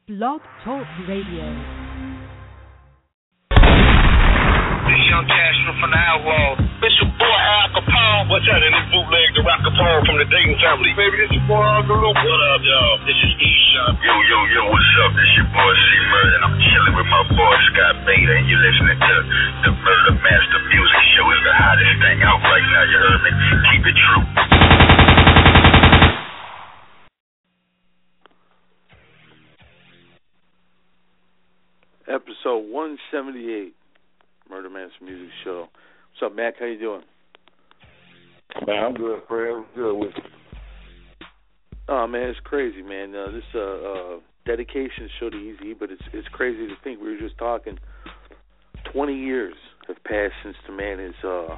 Blog Talk Radio. This young Castro from the Outlaw. It's your boy Al Capone. What's that? And this bootleg the Rock Capone from the Dayton family. Baby, this your boy Uncle Luke. What up, y'all? This is E-Shop. Yo, what's up? This your boy C-Murder, and I'm chilling with my boy Scott Beta, and you're listening to the Murder Master Music Show. It's the hottest thing out right now, you heard me? Keep it true. Episode 178, Murder Master Music Show. What's up, Mac? How you doing? Man, I'm good, Fred. I'm good with you. Oh, man, it's crazy, man. This dedication show to Eazy, but it's crazy to think. We were just talking, 20 years have passed since the man has,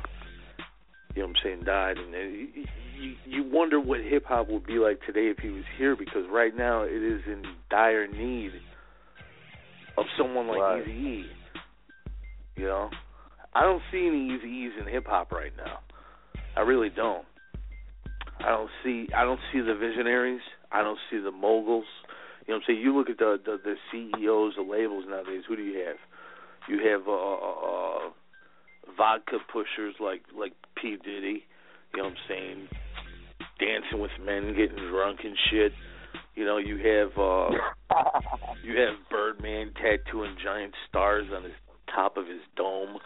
died. And you wonder what hip-hop would be like today if he was here, because right now it is in dire need of someone like right. Eazy-E. You know? I don't see any Eazy-E's in hip-hop right now. I really don't. I don't see the visionaries. I don't see the moguls. You know what I'm saying? You look at the CEOs of labels nowadays, who do you have? You have vodka pushers like P. Diddy, you know what I'm saying? Dancing with men, getting drunk and shit. You know, you have Birdman tattooing giant stars on his top of his dome.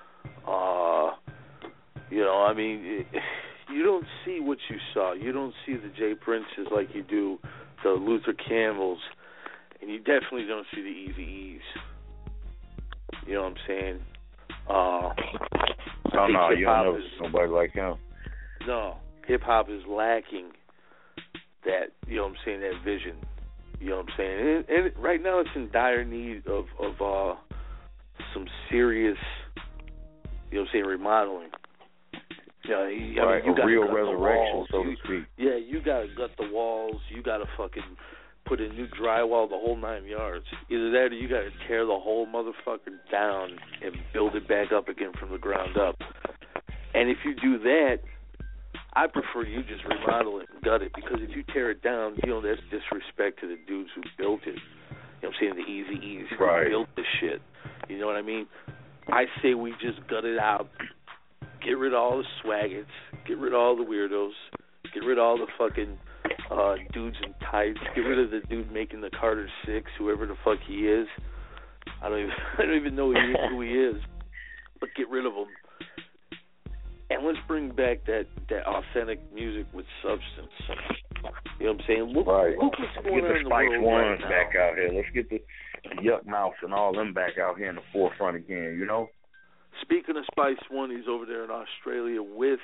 You don't see what you saw. You don't see the Jay Princes like you do the Luther Campbells, and you definitely don't see the Eazy-E's. You know what I'm saying? No, you don't know somebody like him. No, hip-hop is lacking that, you know what I'm saying, that vision. You know what I'm saying? And right now it's in dire need of some serious, you know what I'm saying, remodeling. Yeah, you got real resurrection, so to speak. Yeah, you got to gut the walls. You got to fucking put in new drywall, the whole 9 yards. Either that or you got to tear the whole motherfucker down and build it back up again from the ground up. And if you do that, I prefer you just remodel it and gut it, because if you tear it down, you know, that's disrespect to the dudes who built it. You know what I'm saying? The Eazy-E's who built the shit. You know what I mean? I say we just gut it out. Get rid of all the swaggets. Get rid of all the weirdos. Get rid of all the fucking dudes in tights. Get rid of the dude making the Carter 6, whoever the fuck he is. I don't even know who he is. But get rid of him. And let's bring back that authentic music with substance. You know what I'm saying? Look what's going on in the world. Get the Spice Ones back out here. Let's get the Yuck Mouth and all them back out here in the forefront again, you know? Speaking of Spice One, he's over there in Australia with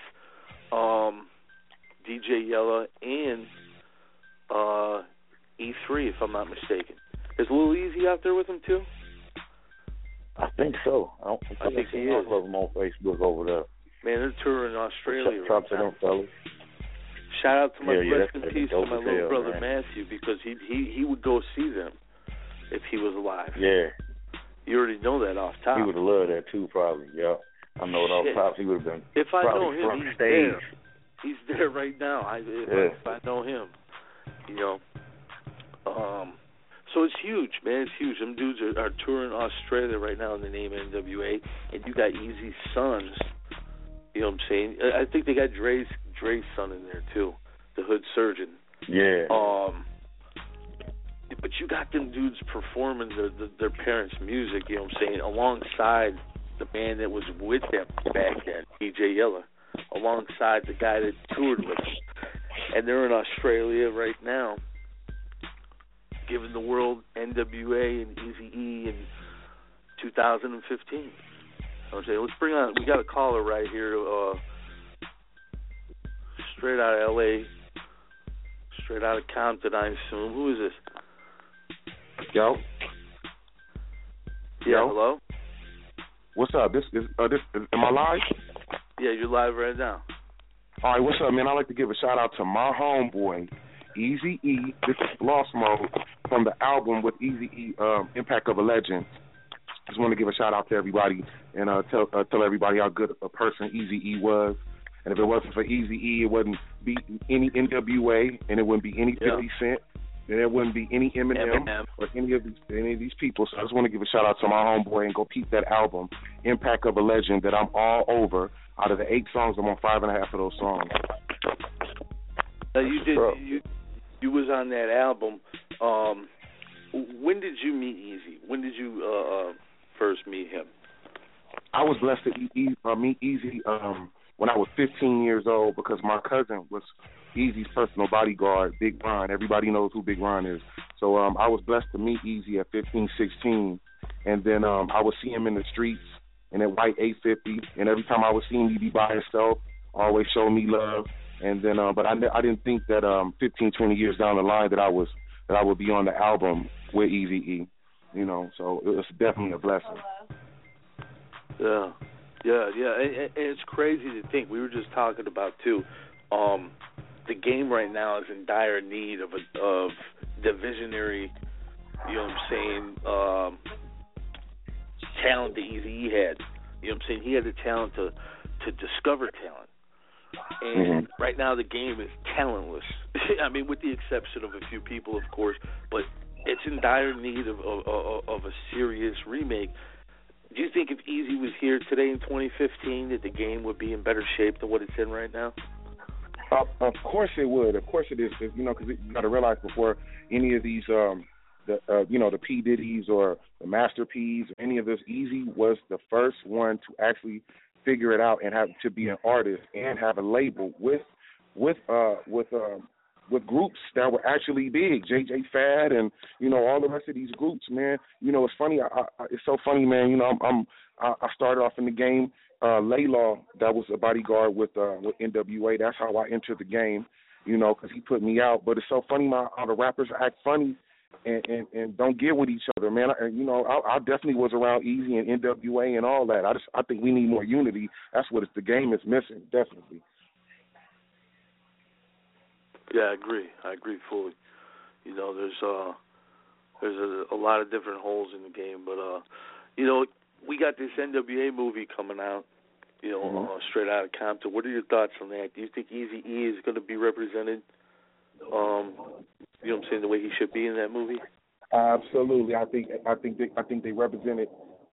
DJ Yella and E3, if I'm not mistaken. Is Lil Easy out there with him too? I think so. I think he is. I love him on Facebook over there. Man, they're touring Australia. Shout out to them fellas. Shout out to my rest in peace to my little hell, brother man. Matthew, because he would go see them if he was alive. Yeah. You already know that off top. He would have loved that too, probably. Yeah. I know it off top. He would have been. If I know him, he's stage. there. He's there right now. If I know him, you know. So it's huge, man. It's huge. Them dudes are touring Australia right now in the name NWA, and you got Eazy's sons. You know what I'm saying? I think they got Dre's son in there too, the Hood Surgeon. Yeah. But you got them dudes performing their parents' music, you know what I'm saying, alongside the man that was with them back then, DJ Yella, alongside the guy that toured with them. And they're in Australia right now, giving the world NWA and Eazy-E in 2015. I'm saying, let's bring on, we got a caller right here, straight out of L.A., straight out of Compton, I assume. Who is this? Yo. Yeah, hello? What's up? Am I live? Yeah, you're live right now. All right, what's up, man? I'd like to give a shout-out to my homeboy, Eazy-E. This is Lost Mode from the album with Eazy-E, Impact of a Legend. Just want to give a shout-out to everybody and tell everybody how good a person Eazy-E was. And if it wasn't for Eazy-E, it wouldn't be any NWA, and it wouldn't be any 50 Cent. then there wouldn't be any Eminem or any of these people. So I just want to give a shout out to my homeboy and go peep that album, Impact of a Legend, that I'm all over. Out of the 8 songs, I'm on 5.5 of those songs. Now you was on that album. When did you meet Eazy? When did you first meet him? I was blessed to meet Eazy when I was 15 years old because my cousin was Eazy's personal bodyguard, Big Ron. Everybody knows who Big Ron is. So I was blessed to meet Eazy at 15, 16. And then I would see him in the streets in that white 850. And every time I would see him, he'd be by himself, always show me love. And then, but I didn't think that 15, 20 years down the line that I would be on the album with Eazy-E. You know, so it was definitely a blessing. Yeah. And it's crazy to think. We were just talking about too. The game right now is in dire need of the visionary, you know what I'm saying, talent that Eazy-E had. You know what I'm saying? He had the talent to discover talent. And right now the game is talentless. I mean, with the exception of a few people, of course, but it's in dire need of a serious remake. Do you think if Eazy was here today in 2015 that the game would be in better shape than what it's in right now? Of course it would. Of course it is. You know, because you got to realize before any of these, the P Diddy's or the Master P's or any of this, Eazy was the first one to actually figure it out and have to be an artist and have a label with groups that were actually big, JJ Fad and, you know, all the rest of these groups, man. You know, it's funny. It's so funny, man. You know, I started off in the game. Laylaw, that was a bodyguard with NWA. That's how I entered the game, you know, because he put me out. But it's so funny how the rappers act funny and don't get with each other, man. I definitely was around Eazy and NWA and all that. I think we need more unity. That's what the game is missing, definitely. Yeah, I agree fully. You know, there's a lot of different holes in the game, but you know, we got this NWA movie coming out, you know, straight out of Compton. What are your thoughts on that? Do you think Eazy-E is going to be represented, you know what I'm saying, the way he should be in that movie? Absolutely. I think they represented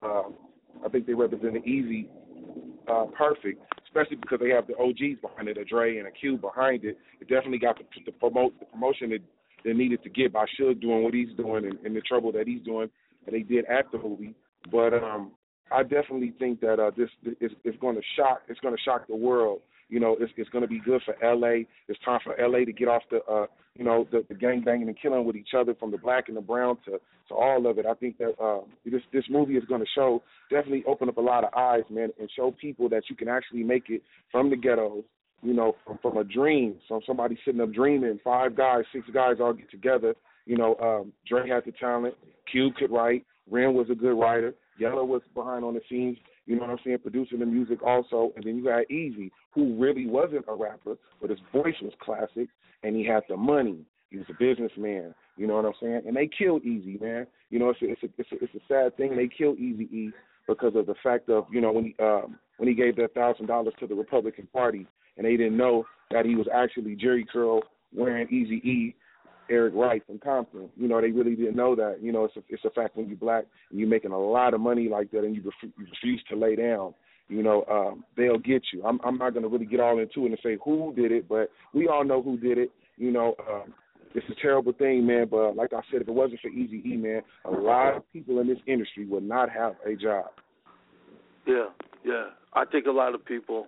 Eazy perfect, especially because they have the OGs behind it, a Dre and a Q behind it. It definitely got the promotion that they needed to get by Suge doing what he's doing and the trouble that he's doing that they did at the movie. But I definitely think that this is going to shock. It's going to shock the world. You know, it's going to be good for L.A. It's time for L.A. to get off the gang banging and killing with each other, from the black and the brown to all of it. I think that this movie is going to definitely open up a lot of eyes, man, and show people that you can actually make it from the ghettos, you know, from a dream. So somebody sitting up dreaming, 5 guys, 6 guys all get together. You know, Dre had the talent. Cube could write. Ren was a good writer. Yellow was behind on the scenes, you know what I'm saying, producing the music also. And then you got Eazy, who really wasn't a rapper, but his voice was classic, and he had the money. He was a businessman, you know what I'm saying? And they killed Eazy, man. You know, it's a sad thing. They killed Eazy-E because of the fact of, you know, when he gave that $1,000 to the Republican Party, and they didn't know that he was actually Jerry Curl wearing Eazy-E, Eric Wright from Compton. You know, they really didn't know that. You know, it's a fact when you're black and you're making a lot of money like that and you refuse to lay down. You know, they'll get you. I'm not going to really get all into it and say who did it, but we all know who did it. You know, it's a terrible thing, man. But like I said, if it wasn't for Eazy-E, man, a lot of people in this industry would not have a job. Yeah. I think a lot of people,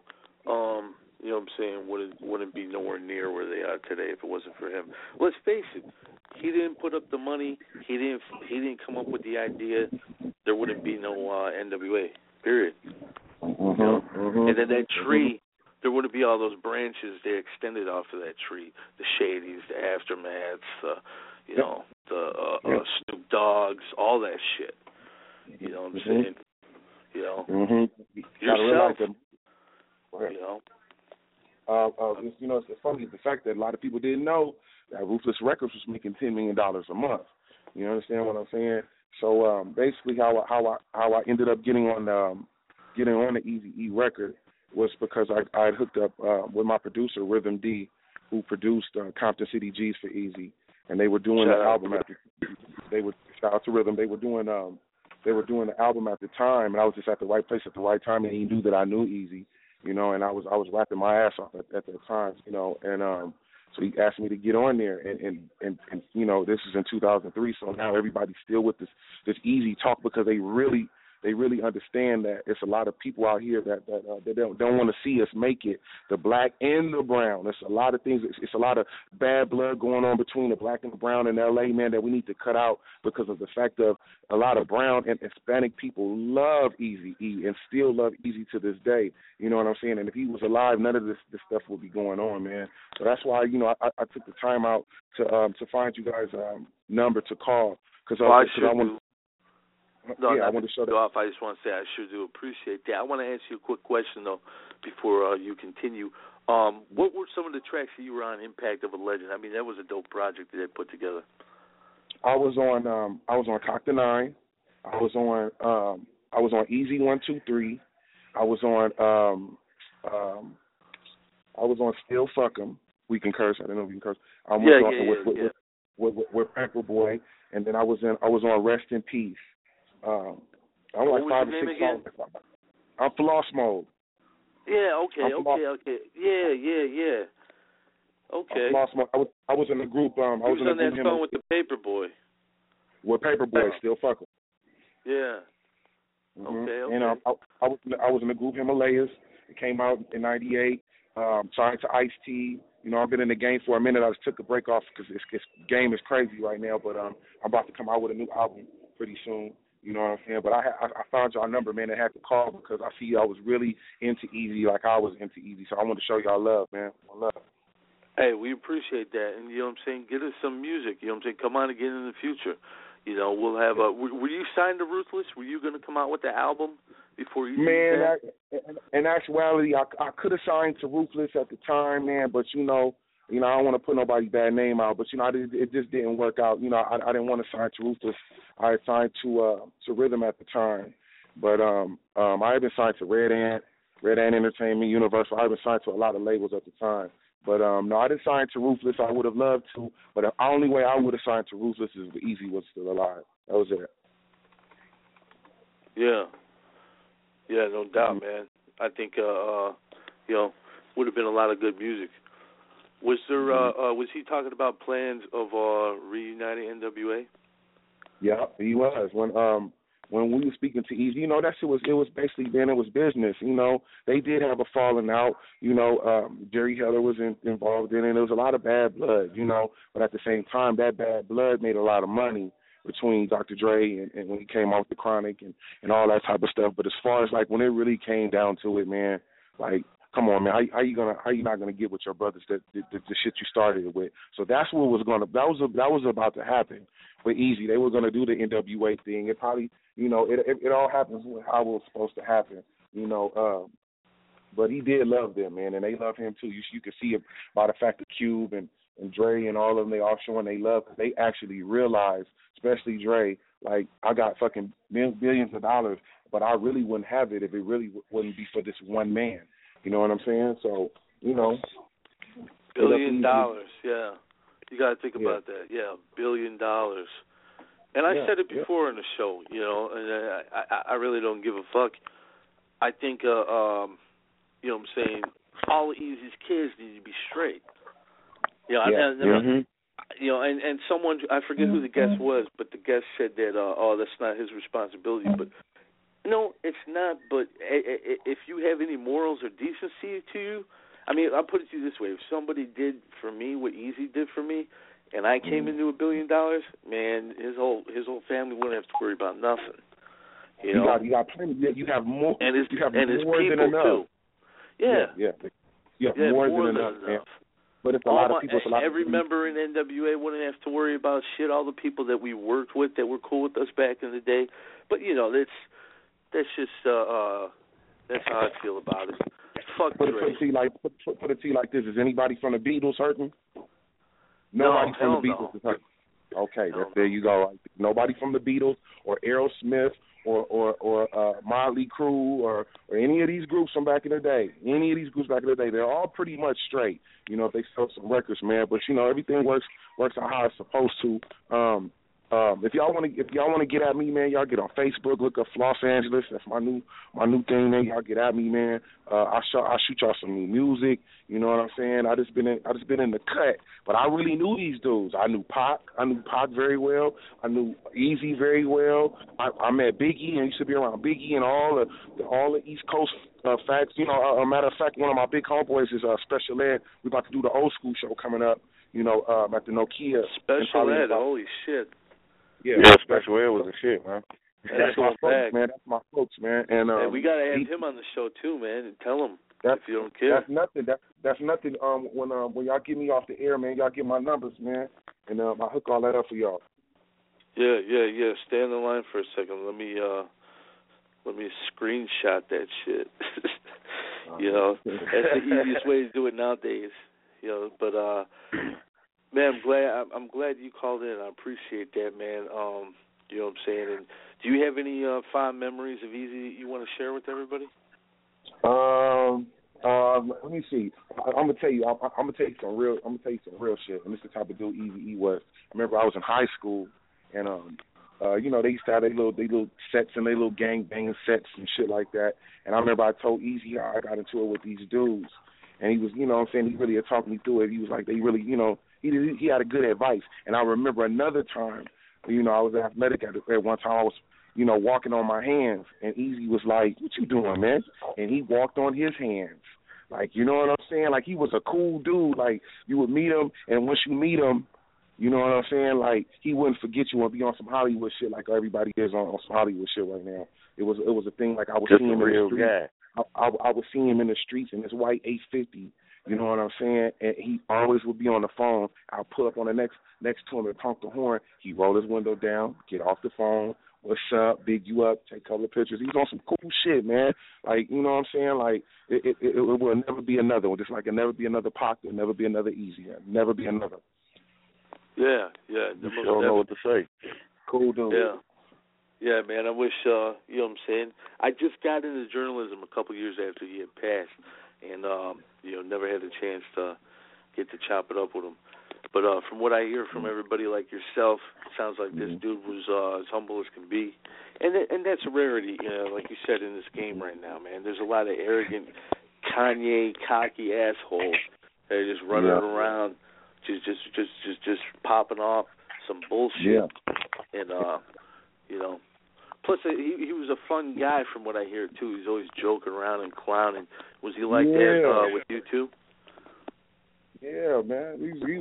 you know what I'm saying, wouldn't be nowhere near where they are today if it wasn't for him. Let's face it, he didn't put up the money. He didn't come up with the idea. There wouldn't be no NWA. Period. You know? And then that tree, there wouldn't be all those branches they extended off of that tree. The Shadys, the Aftermaths, you know, the Snoop Dogg's, all that shit. You know what I'm saying? You know, yourself. You know. You know, it's funny the fact that a lot of people didn't know that Ruthless Records was making $10 million a month. You understand what I'm saying? So basically, how I ended up getting on the Eazy-E record was because I had hooked up with my producer Rhythm D, who produced Compton City G's for Eazy, and they were doing Shout the out album at shout out to Rhythm. They were doing the album at the time, and I was just at the right place at the right time, and he knew that I knew Easy, you know, and I was rapping my ass off at that time, you know, and so he asked me to get on there, and you know, this is in 2003, so now everybody's still with this Easy talk because they really understand that it's a lot of people out here that don't want to see us make it, the black and the brown. There's a lot of things. It's a lot of bad blood going on between the black and the brown in L.A., man, that we need to cut out because of the fact of a lot of brown and Hispanic people love Eazy-E and still love Eazy to this day. You know what I'm saying? And if he was alive, none of this stuff would be going on, man. So that's why, you know, I took the time out to find you guys' number to call because I want. No, yeah, not I want to show that. off. I just want to say I sure do appreciate that. I want to ask you a quick question though before you continue. What were some of the tracks that you were on Impact of a Legend? I mean, that was a dope project that they put together. I was on Cock the Nine. I was on Easy 123. I was on Still Fuck 'Em. We can curse. I don't know if we can curse. With Pepper Boy, and then I was on Rest in Peace. I'm what like 5 was or your 6 name songs. I'm Floss Mode. Yeah. Okay. Yeah. Okay. Floss Mode. I was in the group. I was in on the that group song with the Paperboy. With Paperboy, Still Fuck 'Em. Yeah. Mm-hmm. Okay. And I was in the group Himalayas. It came out in '98. Signed to Ice-T. You know, I've been in the game for a minute. I just took a break off because this game is crazy right now. But I'm about to come out with a new album pretty soon. You know what I'm saying? But I found y'all number, man, and had to call because I see y'all was really into Easy like I was into Easy. So I want to show y'all love, man. Love. Hey, we appreciate that. And you know what I'm saying? Get us some music. You know what I'm saying? Come on again in the future. You know, we'll have were you signed to Ruthless? Were you going to come out with the album before Easy? Man, in actuality, I could have signed to Ruthless at the time, man, but you know, I don't want to put nobody's bad name out, but you know, it just didn't work out. You know, I didn't want to sign to Ruthless. I had signed to Rhythm at the time, but I had been signed to Red Ant Entertainment, Universal. I had been signed to a lot of labels at the time, but no, I didn't sign to Ruthless. I would have loved to, but the only way I would have signed to Ruthless is if Easy was still alive. That was it. Yeah, no doubt, man. I think you know, would have been a lot of good music. Was there? Was he talking about plans of reuniting NWA? Yeah, he was. When we were speaking to Easy, you know, it was basically then it was business. You know, they did have a falling out. You know, Jerry Heller was involved in it. There was a lot of bad blood. You know, but at the same time, that bad blood made a lot of money between Dr. Dre and when he came off the Chronic and all that type of stuff. But as far as like when it really came down to it, man, like, come on, man, how you not gonna get with your brothers the shit you started with? So that's what that was about to happen with Easy. They were gonna do the NWA thing. It probably, you know, it all happens how it was supposed to happen, you know. But he did love them, man, and they love him too. You can see it by the fact that Cube and Dre and all of them, they all showing they love. They actually realized, especially Dre, like, I got fucking billions of dollars, but I really wouldn't have it if it really wouldn't be for this one man. You know what I'm saying? So, you know. $1 billion, yeah. You got to think about that. Yeah, $1 billion. And I said it before in the show, you know, and I really don't give a fuck. I think, you know what I'm saying, all of Easy's kids need to be straight. You know, you know, and someone, I forget who the guest was, but the guest said that, that's not his responsibility. But no, it's not. But if you have any morals or decency to you, I mean, I'll put it to you this way: if somebody did for me what Easy did for me, and I came into $1 billion, man, his whole family wouldn't have to worry about nothing. You know, you got plenty. You have more, and his you have more people than enough. Too. Yeah. You have more than enough. Man. But it's a lot of people. Every member in NWA wouldn't have to worry about shit. All the people that we worked with that were cool with us back in the day. But you know, that's just that's how I feel about it. Fuck Dre. Put it to you like this: is anybody from the Beatles hurting? Nobody from the Beatles is hurting. Okay, there you go. Like, nobody from the Beatles or Aerosmith or Motley Crue or any of these groups from back in the day. Any of these groups back in the day, they're all pretty much straight. You know, if they sell some records, man. But you know, everything works out how it's supposed to. If y'all want to get at me, man, y'all get on Facebook, look up Los Angeles. That's my new thing, man. Y'all get at me, man. I'll shoot y'all some new music. You know what I'm saying? I just been in the cut, but I really knew these dudes. I knew Pac very well. I knew Easy very well. I met Biggie and used to be around Biggie and all the East Coast facts. You know, a matter of fact, one of my big homeboys is Special Ed. We're about to do the old school show coming up. You know, at the Nokia. Special Ed, holy shit. Yeah, Special Ed was a shit, man. That's my folks, man. That's my folks, man. And we gotta have him on the show too, man, and tell him if you don't care. That's nothing. That's nothing. When y'all get me off the air, man, y'all get my numbers, man, and I'll hook all that up for y'all. Yeah. Stay on the line for a second. Let me screenshot that shit. You know, that's the easiest way to do it nowadays. You know, but man, I'm glad you called in. I appreciate that, man. You know what I'm saying? And do you have any fond memories of Easy that you want to share with everybody? Let me see. I'm gonna tell you some real shit. And this is the type of dude Eazy-E was. I remember I was in high school, and you know, they used to have their little sets and their little gang banging sets and shit like that. And I remember I told Eazy how I got into it with these dudes, and he was, you know what I'm saying, he really had talked me through it. He was like, they really, you know, he had a good advice. And I remember another time, you know, I was athletic at one time. I was, you know, walking on my hands, and Eazy was like, "What you doing, man?" And he walked on his hands. Like, you know what I'm saying? Like, he was a cool dude. Like, you would meet him, and once you meet him, you know what I'm saying? Like, he wouldn't forget you and be on some Hollywood shit like everybody is on some Hollywood shit right now. It was a thing like I was seeing him in the streets. I would see him in the streets in his white 850. You know what I'm saying? And he always would be on the phone. I'll pull up on the next to him and honk the horn. He'd roll his window down, get off the phone. What's up? Big you up? Take a couple of pictures. He was on some cool shit, man. Like, you know what I'm saying? Like, it will never be another one. Just like it'll never be another Pac, there'll never be another Easy. There'll never be another. Yeah. You don't know what to say. Cool dude. Yeah, man. I wish, you know what I'm saying? I just got into journalism a couple years after he had passed, and, you know, never had the chance to get to chop it up with him. But from what I hear from everybody like yourself, it sounds like this dude was as humble as can be. And that's a rarity, you know, like you said, in this game right now, man. There's a lot of arrogant, Kanye, cocky assholes that are just running around, just popping off some bullshit. Yeah. And, you know, plus he was a fun guy from what I hear, too. He's always joking around and clowning. Was he like that with you, too? Yeah, man.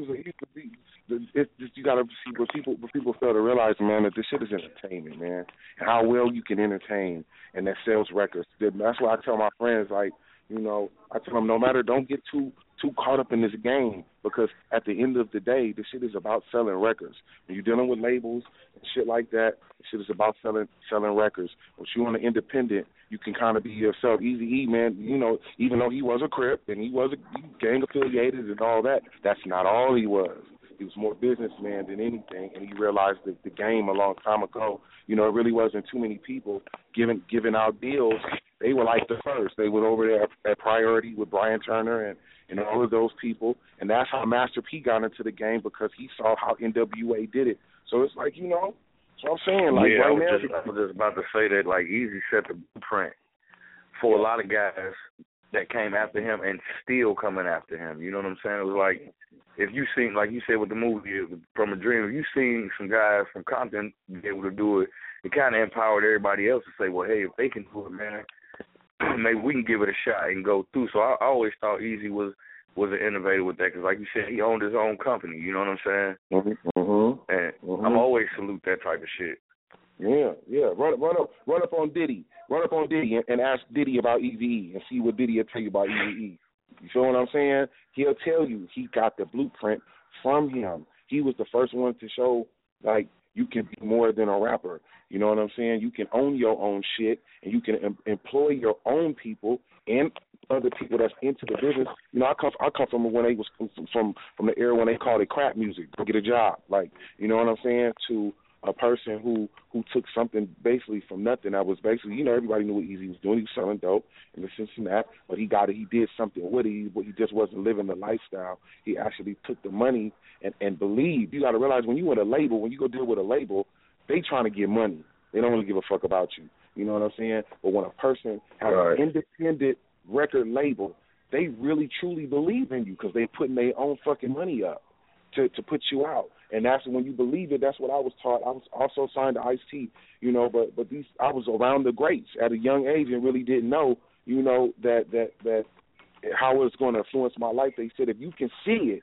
It's just, you gotta see what people fail to realize, man, that this shit is entertainment, man. And how well you can entertain, and that sells records. That's why I tell my friends, like, you know, I tell them, don't get too caught up in this game, because at the end of the day, this shit is about selling records. When you're dealing with labels and shit like that, this shit is about selling records. When you're on an independent, you can kind of be yourself. Eazy-E, man, you know, even though he was a Crip and he was a gang affiliated and all that, that's not all he was. He was more businessman than anything, and he realized that the game a long time ago, you know, it really wasn't too many people giving out deals. They were like the first. They were over there at Priority with Brian Turner and all of those people, and that's how Master P got into the game, because he saw how NWA did it. So it's like, you know, that's what I'm saying. Like, yeah, right I was just about to say that, like, Eazy set the blueprint for a lot of guys that came after him and still coming after him. You know what I'm saying? It was like, if you seen, like you said with the movie From a Dream, if you seen some guys from Compton be able to do it, it kind of empowered everybody else to say, well, hey, if they can do it, man, maybe we can give it a shot and go through. So I always thought Eazy was an innovator with that, because, like you said, he owned his own company. You know what I'm saying? And I'm always salute that type of shit. Yeah. Run up on Diddy. Run up on Diddy and ask Diddy about Eazy-E and see what Diddy will tell you about Eazy-E. You feel what I'm saying? He'll tell you he got the blueprint from him. He was the first one to show, like, you can be more than a rapper. You know what I'm saying? You can own your own shit, and you can employ your own people and other people that's into the business. You know, I come from when they was from the era when they called it crap music. Go get a job, like, you know what I'm saying? To a person who took something basically from nothing. That was basically, you know, everybody knew what Eazy was doing. He was selling dope and this and that, but he did something with it. He just wasn't living the lifestyle. He actually took the money and believed. You got to realize when you with a label, when you go deal with a label, they trying to get money. They don't really give a fuck about you. You know what I'm saying? But when a person has an independent record label, they really truly believe in you because they putting their own fucking money up to put you out. And that's when you believe it. That's what I was taught. I was also signed to Ice-T, you know, but I was around the greats at a young age and really didn't know, you know, that how it was going to influence my life. They said if you can see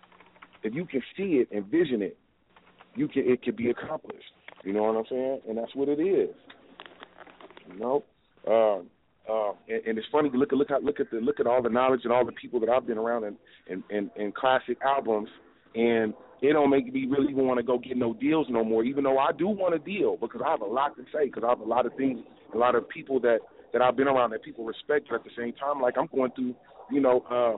it and vision it, it can be accomplished. You know what I'm saying? And that's what it is. You know, and it's funny. Look at all the knowledge and all the people that I've been around in classic albums, and it don't make me really even want to go get no deals no more. Even though I do want a deal because I have a lot to say, because I have a lot of things, a lot of people that I've been around that people respect. But at the same time, like I'm going through, you know,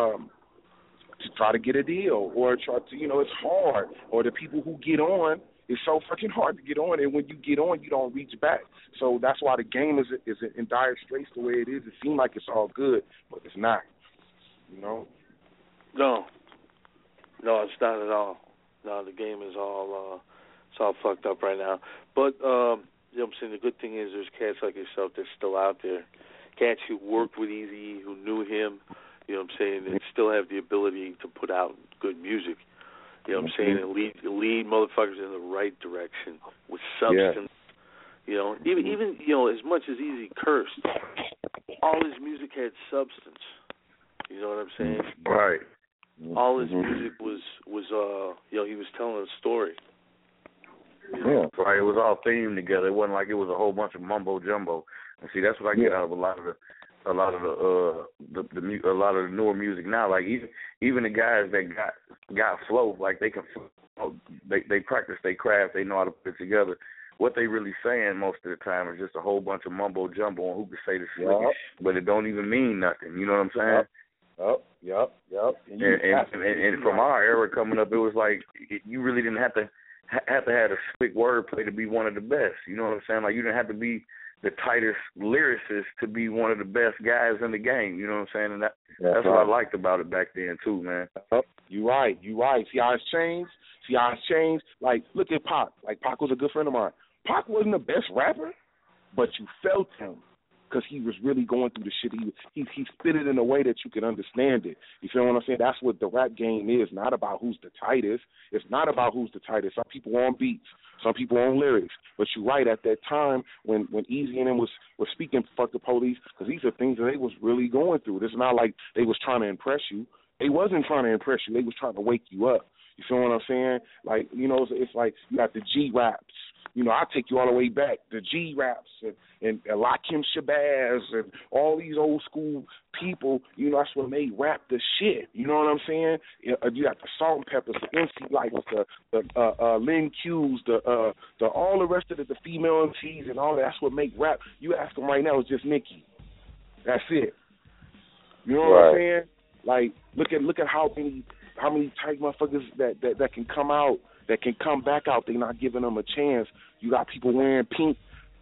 to try to get a deal or try to, you know, it's hard. Or the people who get on. It's so fucking hard to get on, and when you get on, you don't reach back. So that's why the game is in dire straits the way it is. It seems like it's all good, but it's not. You know? No, it's not at all. No, the game is all it's all fucked up right now. But you know what I'm saying, the good thing is there's cats like yourself that's still out there. Cats who worked with Eazy, who knew him, you know what I'm saying, and still have the ability to put out good music. You know what I'm saying? And lead motherfuckers in the right direction with substance. Yeah. You know, even you know, as much as Eazy cursed, all his music had substance. You know what I'm saying? Right. All his music was you know, he was telling a story. Yeah. Right. It was all themed together. It wasn't like it was a whole bunch of mumbo jumbo. And see, that's what I get out of a lot of the newer music now. Like even the guys that got flow, like they can, they practice their craft. They know how to put it together. What they really saying most of the time is just a whole bunch of mumbo jumbo on who can say the slickest, but it don't even mean nothing. You know what I'm saying? Yep. And from our era coming up, it was like you really didn't have to have a slick wordplay to be one of the best. You know what I'm saying? Like you didn't have to be the tightest lyricist to be one of the best guys in the game. You know what I'm saying? And that's what I liked about it back then too, man. You right. See how it's changed? Like, look at Pac. Like, Pac was a good friend of mine. Pac wasn't the best rapper, but you felt him because he was really going through the shit. He spit it in a way that you could understand it. You feel what I'm saying? That's what the rap game is. Not about who's the tightest. It's not about who's the tightest. Some people on beats. Some people on lyrics. But you're right, at that time when Eazy and them was speaking Fuck the Police, because these are things that they was really going through. It's not like they was trying to impress you. They wasn't trying to impress you. They was trying to wake you up. You feel what I'm saying? Like, you know, it's like you got the G-Raps. You know, I take you all the way back. The G-Raps and Lakim Shabazz and all these old school people, you know, that's what made rap the shit. You know what I'm saying? You got the Salt and Peppers, the MC Lights, the Lin Q's, the all the rest of the female MCs and all that. That's what make rap. You ask them right now, it's just Nicki. That's it. You know what I'm saying? Like, look at how many tight motherfuckers that can come out, that can come back out. They're not giving them a chance. You got people wearing pink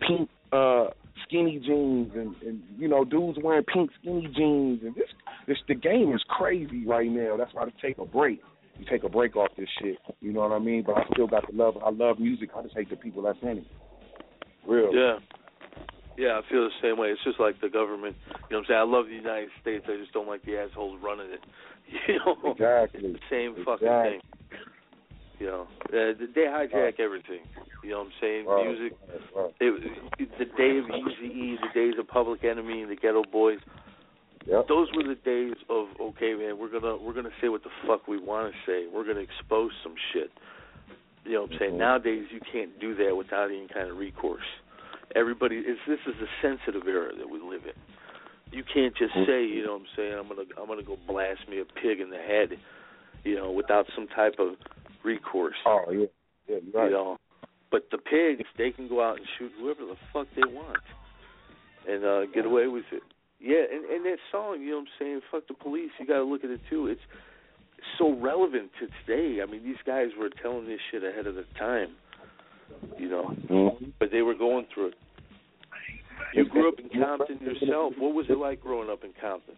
skinny jeans and you know, dudes wearing pink skinny jeans, and this the game is crazy right now. That's why to take a break. You take a break off this shit. You know what I mean? But I still got the love. I love music. I just hate the people that's in it. Real. Yeah, I feel the same way. It's just like the government. You know what I'm saying? I love the United States. I just don't like the assholes running it. You know? Exactly. The same fucking thing. You know, they hijack everything. You know what I'm saying? Music. The day of Eazy-E, the days of Public Enemy and the Ghetto Boys. Yep. Those were the days of, okay, man, we're gonna say what the fuck we want to say. We're gonna expose some shit. You know what I'm saying? Nowadays you can't do that without any kind of recourse. This is a sensitive era that we live in. You can't just say, you know what I'm saying, I'm gonna go blast me a pig in the head, you know, without some type of recourse. Oh yeah, right. You know, But the pigs, they can go out and shoot whoever the fuck they want and get away with it. Yeah, and that song, you know what I'm saying, fuck the police, you got to look at it too. It's so relevant to today. I mean, these guys were telling this shit ahead of the time, you know, but they were going through it. You grew up in Compton yourself. What was it like growing up in Compton?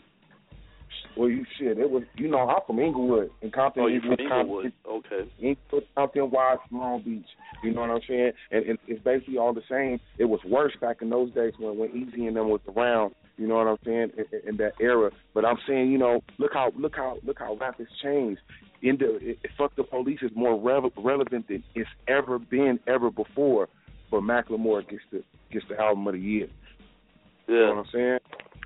Well, it was, you know, I'm from Inglewood. In Compton, you're from Inglewood. Okay. Inglewood, Compton, Watts, Long Beach. You know what I'm saying? And it's basically all the same. It was worse back in those days when Easy and them was around. You know what I'm saying? In that era. But I'm saying, you know, look how rap has changed. Fuck the Police is more relevant than it's ever been before. But Macklemore gets the album of the year. Yeah. You know what I'm saying?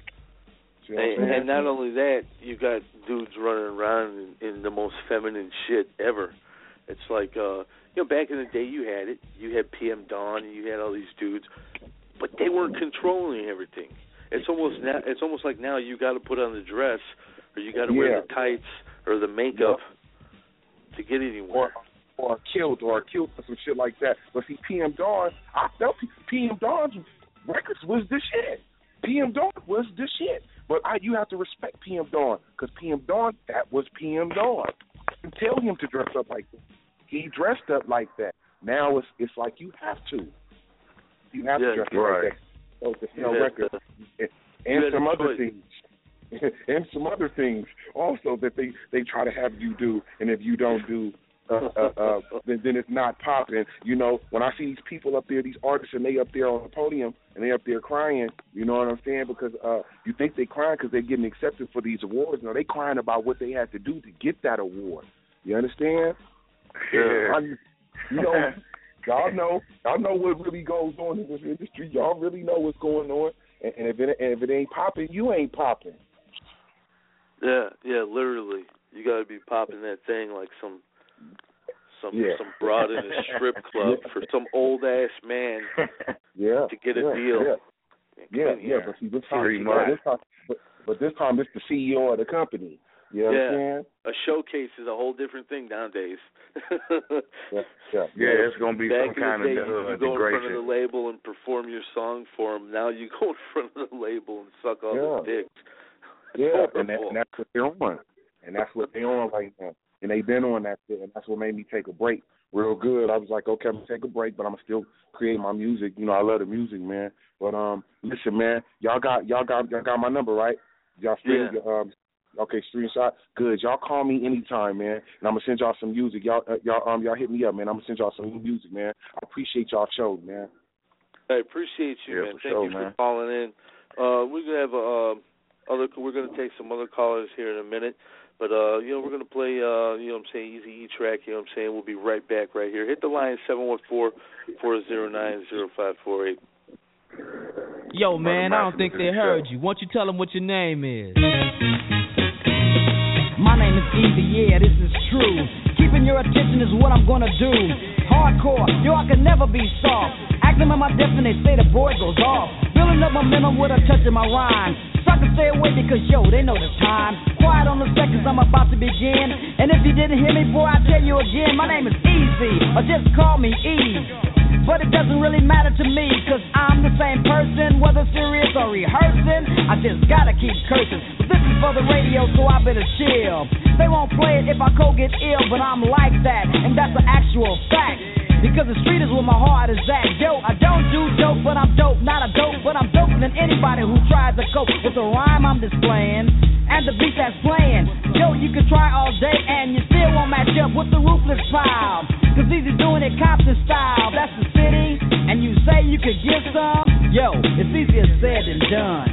And not only that, you got dudes running around in the most feminine shit ever. It's like, you know, back in the day you had it. You had PM Dawn and you had all these dudes, but they weren't controlling everything. It's almost like now you got to put on the dress or you got to wear the tights or the makeup to get anywhere. Or a kilt or some shit like that. But see, PM Dawn, I felt PM Dawn's records was the shit. PM Dawn was the shit. But you have to respect PM Dawn, because PM Dawn, that was PM Dawn. You tell him to dress up like that. He dressed up like that. Now it's like you have to. You have to dress up like that. So to sell records. And some other things. And some other things also that they try to have you do, and if you don't do, then it's not popping. You know, when I see these people up there, these artists, and they up there on the podium, and they up there crying, you know what I'm saying? Because you think they crying because they're getting accepted for these awards. No, they crying about what they had to do to get that award. You understand? Yeah. You know, y'all know what really goes on in this industry. Y'all really know what's going on. And if it ain't popping, you ain't popping. Yeah, literally. You got to be popping that thing like some broad in a strip club for some old ass man to get a deal. Yeah. But see, this time it's the CEO of the company. You know what I'm saying? A showcase is a whole different thing nowadays. It's gonna be back some kind of the day, of you go in front of the label and perform your song for them. Now you go in front of the label and suck all the dicks. Yeah, and that's what they're on. And that's what they're on right now. And they've been on that shit, and that's what made me take a break real good. I was like, okay, I'm going to take a break, but I'm going to still create my music. You know, I love the music, man. But listen, man, y'all got my number, right? Y'all stream screenshot. Good. Y'all call me anytime, man. And I'm going to send y'all some music. Y'all hit me up, man. I'm going to send y'all some new music, man. I appreciate y'all show, man. I appreciate you, man. Thank you for calling in. We're going to have we're going to take some other callers here in a minute. But, you know, we're going to play, you know what I'm saying, Easy E track, you know what I'm saying. We'll be right back right here. Hit the line 714-409-0548. Yo, man, I don't think they heard you. Why don't you tell them what your name is? My name is Easy, yeah, this is true. Keeping your attention is what I'm going to do. Hardcore, yo, I can never be soft. Acting on my definite say the boy goes off. Building up momentum with a touch of my rhyme. Suckers stay away because, yo, they know the time. Quiet on the seconds, I'm about to begin. And if you didn't hear me, boy, I tell you again, my name is Easy, or just call me Eve. But it doesn't really matter to me, cause I'm the same person, whether serious or rehearsing. I just gotta keep cursing. But this is for the radio, so I better chill. They won't play it if I co-get ill, but I'm like that, and that's an actual fact. Because the street is where my heart is at. Yo, I don't do dope, but I'm dope. Not a dope, but I'm doper than anybody who tries to cope with the rhyme I'm displaying and the beat that's playing. Yo, you can try all day and you still won't match up with the ruthless pile. Cause Easy doing it Compton style. That's the city, and you say you could get some. Yo, it's easier said than done.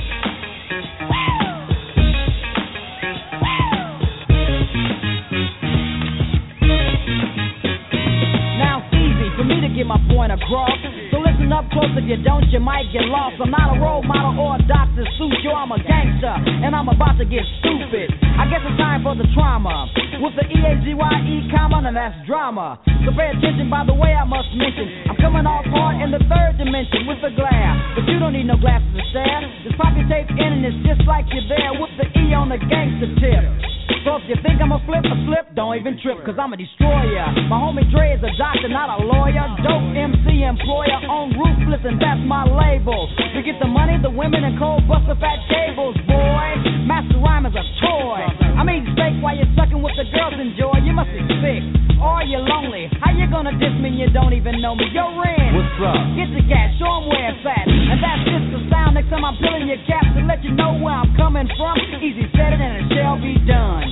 For me to get my point across, so listen up close. If you don't, you might get lost. I'm not a role model or a Dr. Seuss. Yo, I'm a gangster, and I'm about to get stupid. I guess it's time for the trauma with the E-A-G-Y-E comma, and that's drama. So pay attention. By the way, I must mention I'm coming off hard in the third dimension with the glare, but you don't need no glasses to stare. Just pop your tape in, and it's just like you're there with the E on the gangster tip. So if you think I'm a flip, don't even trip, cause I'm a destroyer. My homie Dre is a doctor, not a lawyer. Dope MC employer, on ruthless, and that's my label. We get the money, the women, and cold buster fat cables, boy. Master Rhyme is a toy. I mean steak while you're sucking with the girls enjoy. You must be sick, or you're lonely. How you gonna diss me and you don't even know me? Yo, Ren, what's up? Get your cat, show 'em where it's at. And that's just the sound. Next time I'm peeling your cap to let you know where I'm coming from. Easy said it and it shall be done.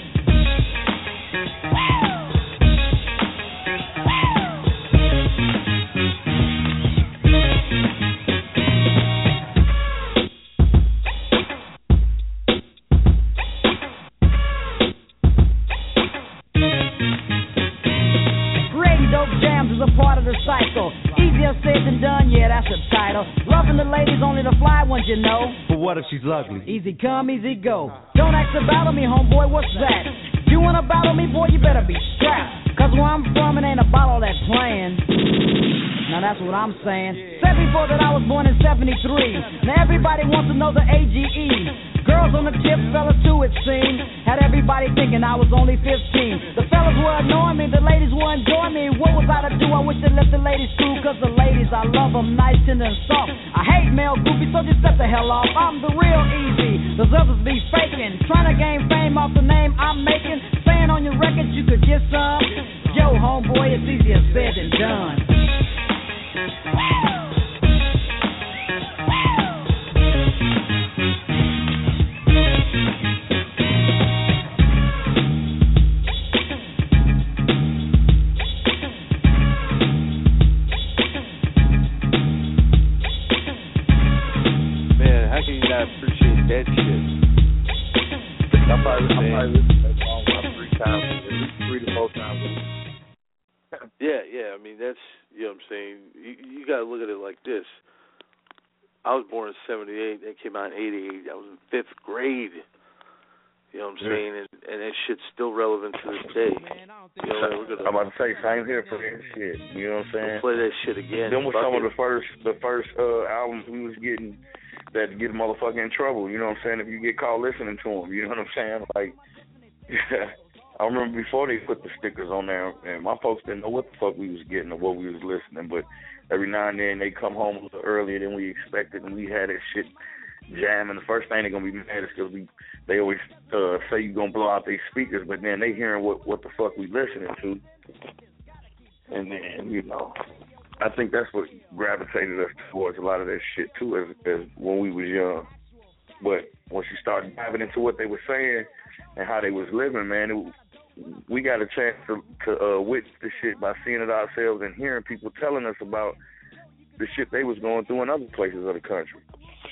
Cycle. Easier said than done, yeah, that's the title. Loving the ladies, only the fly ones, you know. But what if she's ugly? Easy come, easy go. Don't ask to battle me, homeboy, what's that? You wanna battle me, boy, you better be strapped. Cause where I'm from, it ain't a bottle that's playing. Now that's what I'm saying. Said before that I was born in 73. Now everybody wants to know the AGE. Girls on the tip, fellas too, it seemed. Had everybody thinking I was only 15. The fellas were annoying me, the ladies were enjoying me. What was I to do? I wish they let the ladies through. Cause the ladies, I love them nice, tender, and soft. I hate male groupies, so just step the hell off. I'm the real easy, those others be faking. Trying to gain fame off the name I'm making. Saying on your records you could get some. Yo, homeboy, it's easier said than done. That shit. I'm probably listening to that song about 3 times, at least 3 to 4 times. Yeah. I mean, that's, you know what I'm saying. You got to look at it like this. I was born in 78. That came out in 88. I was in 5th grade. You know what I'm saying? And that shit's still relevant to this day. You know, I'm about to say, same here for that shit. You know what I'm saying? We'll play that shit again. Them was some of the first albums we was getting that get a motherfucker in trouble, you know what I'm saying, if you get caught listening to them, you know what I'm saying, like, I remember before they put the stickers on there, and my folks didn't know what the fuck we was getting or what we was listening, but every now and then they come home a little earlier than we expected, and we had that shit jamming. The first thing they're going to be mad is because they always say you're going to blow out their speakers, but then they hearing what the fuck we listening to, and then, you know, I think that's what gravitated us towards a lot of that shit, too, as when we was young. But once you start diving into what they were saying and how they was living, man, we got a chance to witness the shit by seeing it ourselves and hearing people telling us about the shit they was going through in other places of the country.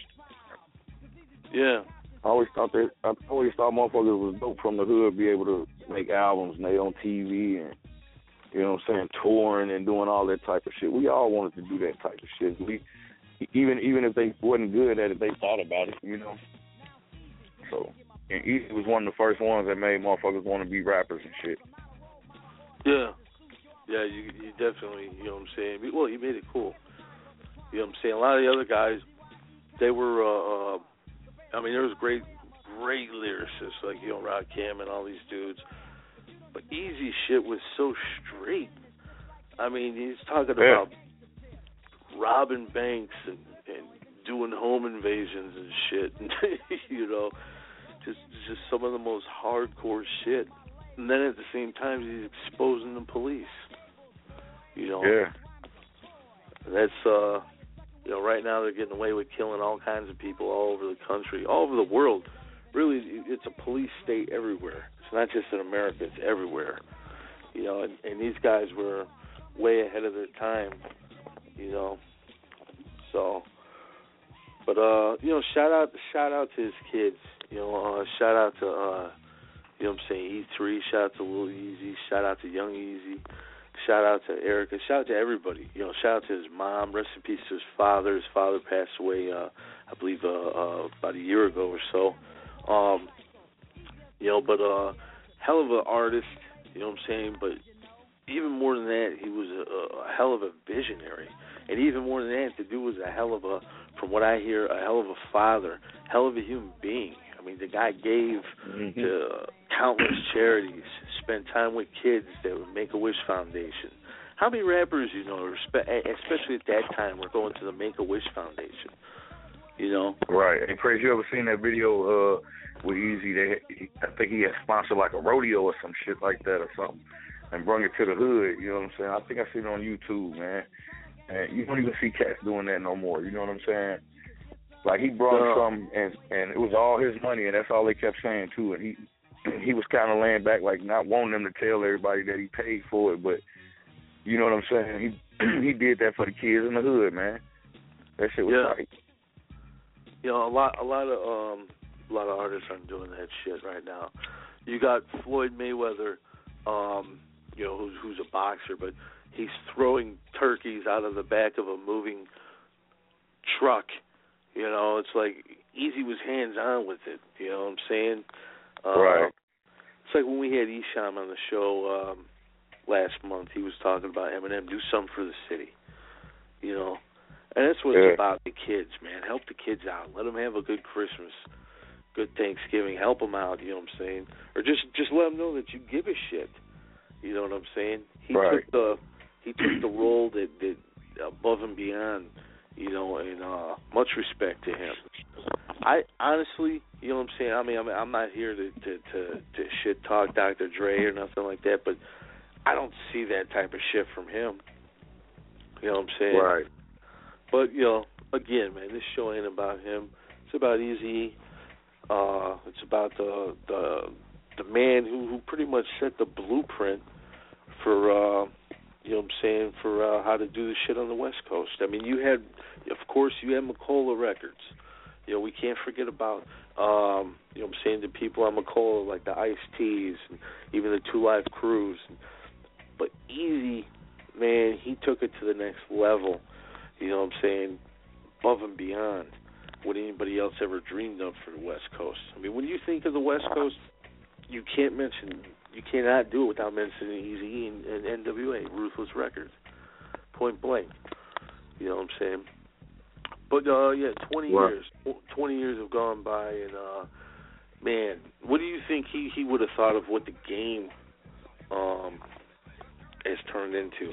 Yeah. I always thought motherfuckers was dope from the hood be able to make albums and they on TV and, you know what I'm saying, touring and doing all that type of shit. We all wanted to do that type of shit. We even if they wasn't good at it, they thought about it, you know. So, and Easy was one of the first ones that made motherfuckers want to be rappers and shit. Yeah. Yeah, you definitely, you know what I'm saying. Well, he made it cool. You know what I'm saying? A lot of the other guys, they were, I mean, there was great lyricists like, you know, Rakim and all these dudes. But Easy shit was so straight. I mean, he's talking about robbing banks and doing home invasions and shit. You know, just some of the most hardcore shit. And then at the same time, he's exposing the police. You know? Yeah. That's, you know, right now they're getting away with killing all kinds of people all over the country, all over the world. Really, it's a police state everywhere. It's not just in America, it's everywhere. You know, and these guys were way ahead of their time, you know. So, but, you know, shout out to his kids. You know, shout out to, you know what I'm saying, E3, shout out to Lil Easy, shout out to Young Easy, shout out to Erica, shout out to everybody. You know, shout out to his mom, rest in peace to his father. His father passed away, I believe, about a year ago or so. You know, but hell of an artist, you know what I'm saying, but even more than that, he was a hell of a visionary. And even more than that, the dude was a hell of a, from what I hear, a hell of a father, hell of a human being. I mean, the guy gave to countless charities, spent time with kids that would Make-A-Wish Foundation. How many rappers, especially at that time, were going to the Make-A-Wish Foundation? Right. Hey, Crazy, you ever seen that video with Easy? I think he had sponsored like a rodeo or some shit like that or something, and brought it to the hood. You know what I'm saying? I think I seen it on YouTube, man. And you don't even see cats doing that no more. You know what I'm saying? Like he brought some, and it was all his money, and that's all they kept saying too. And he was kind of laying back, like not wanting them to tell everybody that he paid for it, but you know what I'm saying? He did that for the kids in the hood, man. That shit was tight. A lot of artists aren't doing that shit right now. You got Floyd Mayweather, who's a boxer, but he's throwing turkeys out of the back of a moving truck. It's like Easy was hands-on with it. You know what I'm saying? Right. It's like when we had Esham on the show last month. He was talking about Eminem, do something for the city. And that's what it's about, the kids, man. Help the kids out. Let them have a good Christmas, good Thanksgiving. Help them out, you know what I'm saying? Or just let them know that you give a shit. You know what I'm saying? He took the role that above and beyond, and much respect to him. I honestly, you know what I'm saying? I mean, I'm not here to shit talk Dr. Dre or nothing like that, but I don't see that type of shit from him. You know what I'm saying? Right. But, again, man, this show ain't about him. It's about Eazy. It's about the man who pretty much set the blueprint for, you know what I'm saying, for how to do the shit on the West Coast. I mean, you had McCullough Records. We can't forget about, you know what I'm saying, the people on McCullough, like the Ice-T's and even the Two Live Crews. But Eazy, man, he took it to the next level. You know what I'm saying? Above and beyond what anybody else ever dreamed of for the West Coast. I mean, when you think of the West Coast, you cannot do it without mentioning Eazy and NWA, Ruthless Records, point blank. You know what I'm saying? But 20 years have gone by, and man, what do you think he would have thought of what the game has turned into?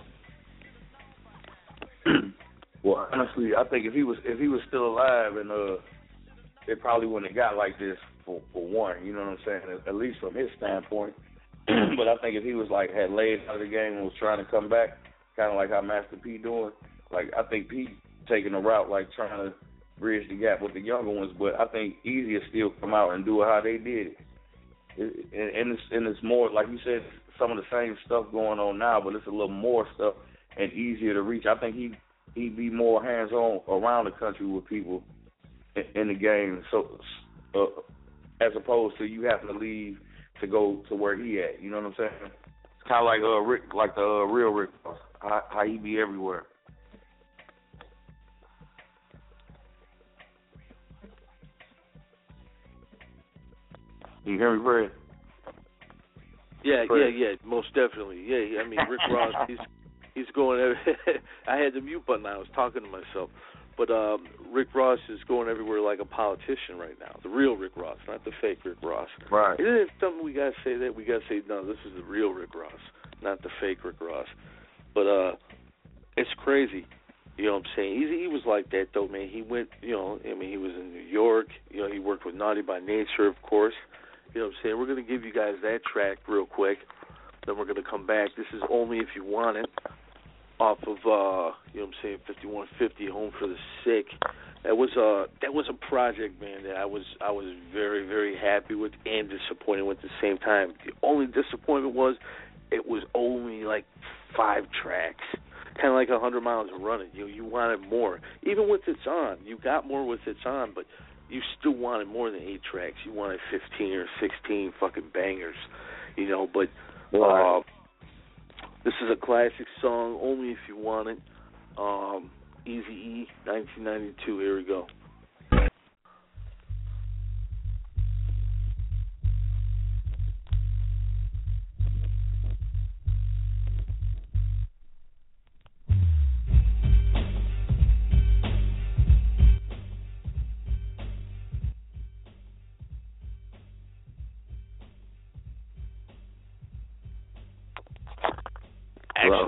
Well, honestly, I think if he was still alive, and it probably wouldn't have got like this for one. You know what I'm saying? At least from his standpoint. But I think if he was had laid out of the game and was trying to come back, kind of like how Master P doing, I think P taking a route trying to bridge the gap with the younger ones. But I think Easy will still come out and do it how they did it. And it's more like you said, some of the same stuff going on now, but it's a little more stuff and easier to reach. I think he'd be more hands-on around the country with people in the game, so as opposed to you having to leave to go to where he at. You know what I'm saying? It's kind of like Rick, like the real Rick Ross, how he be everywhere. You hear me, Fred? Yeah, most definitely. Yeah, I mean, Rick Ross, he's going. I had the mute button. I was talking to myself, but Rick Ross is going everywhere like a politician right now. The real Rick Ross, not the fake Rick Ross. Right. Isn't it something we gotta say that? We gotta say no. This is the real Rick Ross, not the fake Rick Ross. But it's crazy. You know what I'm saying? He was like that though, man. He went. He was in New York. He worked with Naughty by Nature, of course. You know what I'm saying? We're going to give you guys that track real quick. Then we're going to come back. This is Only If You Want It off of, 5150, Home for the Sick. That was a project, man, that I was very, very happy with and disappointed with at the same time. The only disappointment was it was only 5 tracks. Kind of like 100 Miles of Running. You wanted more. Even with It's On. You got more with It's On, but you still wanted more than 8 tracks. You wanted 15 or 16 fucking bangers, but this is a classic song, Only If You Want It. Eazy-E, 1992. Here we go.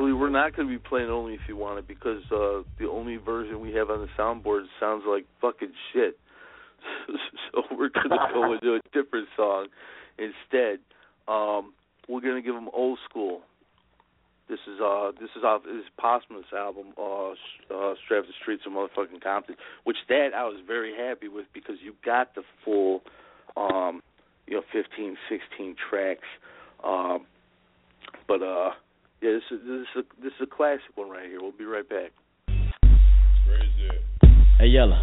Actually, we're not going to be playing Only If You Want It because the only version we have on the soundboard sounds like fucking shit. So we're going to go into a different song instead. We're going to give them Old School. This is off his posthumous album, Strapped to the Streets of Motherfucking Compton, which that I was very happy with because you got the full, 15, 16 tracks. But this is a classic one right here. We'll be right back. Hey, Yella.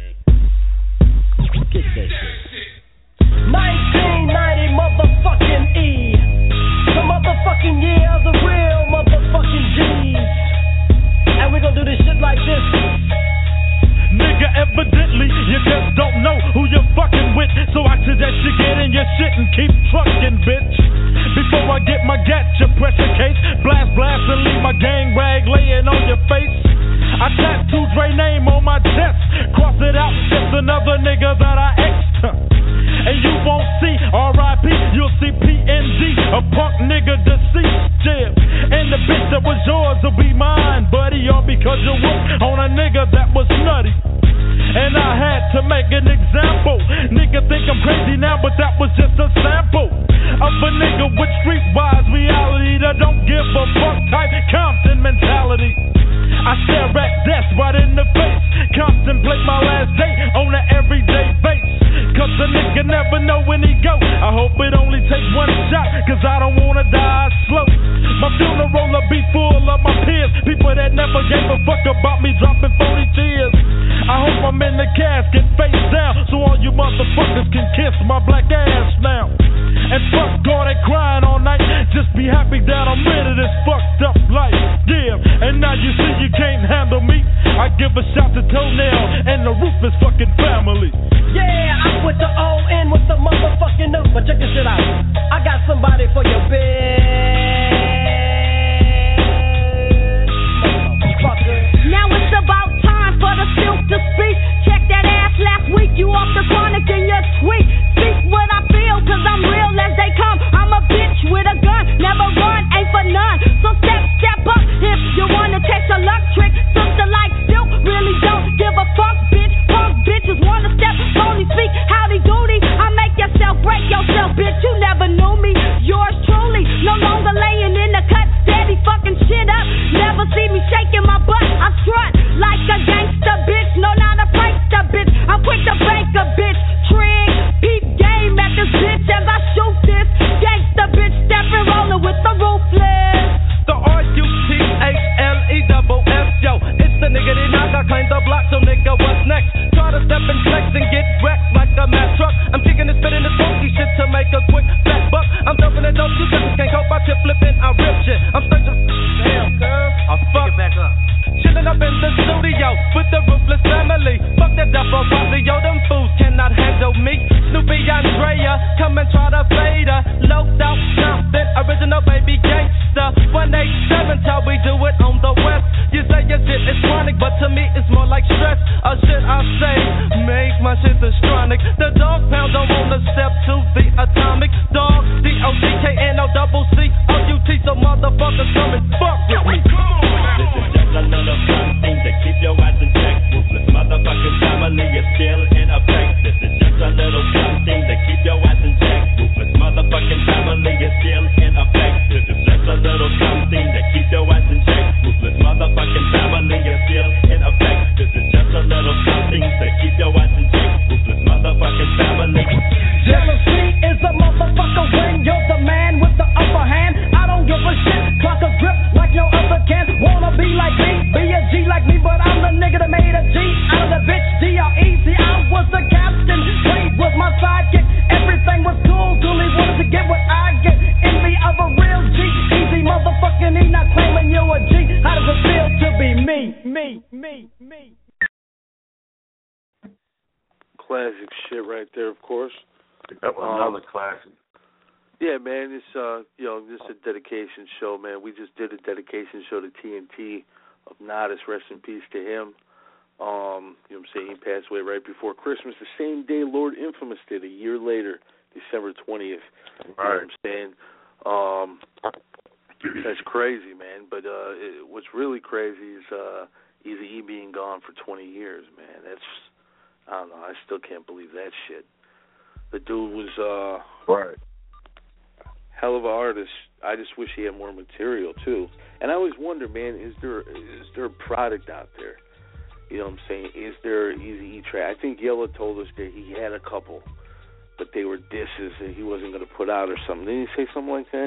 Get that shit. 1990 motherfucking E. The motherfucking year of the real motherfucking G's. And we gonna do this shit like this. Nigga, evidently, you just don't know who you're fucking with. So I suggest you get in your shit and keep trucking, bitch. Before I get my gatcha pressure case, blast, and leave my gang rag laying on your face. I tattooed Dre name on my chest, cross it out, just another nigga that I exed. And you won't see R.I.P., you'll see PNG, a punk nigga deceased, yeah. And the bitch that was yours will be mine, buddy, all because you whooped on a nigga that was nutty. And I had to make an example. Nigga think I'm crazy now, but that was just a sample of a nigga with streetwise reality that don't give a fuck type Compton mentality. I stare at death right in the face, contemplate my last day on an everyday base. Cause a nigga never know when he go. I hope it only takes one shot, cause I don't wanna die slow. My funeral will be full of my peers, people that never gave a fuck about me dropping 40 tears. I hope I'm in the casket face down, so all you motherfuckers can kiss my black ass now. And fuck all that crying all night, just be happy that I'm rid of this fucked up life. Yeah, and now you see you can't handle me. I give a shout to Toenail and the Ruthless fucking family. Yeah, I put the O in with the motherfucking new. But check this shit out. I got somebody for your bitch. Now it's about time for the silk to speak. Check that ass last week. You off the chronic in your tweet. Speak what I feel, cause I'm real as they come. I'm a bitch with a gun. Never run, ain't for none. So step up if you wanna test a luck trick. Sister like silk, really don't give a fuck, bitch. Punk bitches wanna step, only speak howdy doody. I make yourself break yourself, bitch. You never knew me. Yours truly, no longer laying in the cut, steady fucking shit up. Never see me shaking my butt. I strut like a gangster, bitch. No, not a prankster, bitch. I'm quick to bank a bitch. Trig, peep game at this bitch as I shoot this gangster bitch. Stepping rolling with the Ruthless. The R-U-T-H-L-E-S-S, yo. It's the nigga that knock, I claim the block, so nigga, what's next? Try to step and flex and get wrecked like a mad truck. I'm kicking and spitting this funky shit to make a quick fat buck. I'm dumping it dope, you suckers can't cope, I chip flipping, I rip shit. I'm searching, damn, girl, I'll fuck it back up. Chillin' up in the studio with the Ruthless family. Fuck that Duffo Posse, yo, them fools cannot handle me. Snoopy Andrea, come and try to fade her. Loped out Compton, original baby gangster. 187, how we do it on the west. You say your shit is chronic, but to me it's more like stress. Or should I say, make my shit astronic. The dog pound don't wanna step to the atomic dog. D-O-G-K-N-O-C-C-O-U-T, so motherfuckers come and fuck with me. This is just another fun thing to keep your ass in check. Ruthless motherfucking family is still in effect. This is just a little fun thing to keep your ass in check. Ruthless motherfucking family is still in effect. This is just a little fun thing to keep your ass in check. Ruthless motherfucking family is still in effect. This is just a little fun thing to keep your ass in check. Ruthless motherfucking family. Jealousy is a motherfucker when you're the man with the upper hand. I don't give a shit, clock a grip like no other can. Wanna be like me, be a G like me, but I'm the nigga that made a G out of the bitch. D-R-E-Z, I was the captain, Wade was my sidekick. Everything was cool till he wanted to get what I get. Envy of a real G, easy motherfucking E, not claiming you a G. How does it feel to be me? Classic shit right there, of course. That was another classic. Yeah, man, it's this is a dedication show, man. We just did a dedication show to TNT of Nodis. Rest in peace to him. You know what I'm saying? He passed away right before Christmas, the same day Lord Infamous did, a year later, December 20th. Right. You know what I'm saying? That's crazy, man. But what's really crazy is Eazy-E being gone for 20 years, man. That's, I don't know, I still can't believe that shit. The dude was right. Hell of an artist. I just wish he had more material too. And I always wonder, man, is there a product out there? You know what I'm saying? Is there an Eazy-E track? I think Yella told us that he had a couple, but they were disses that he wasn't going to put out or something. Didn't he say something like that?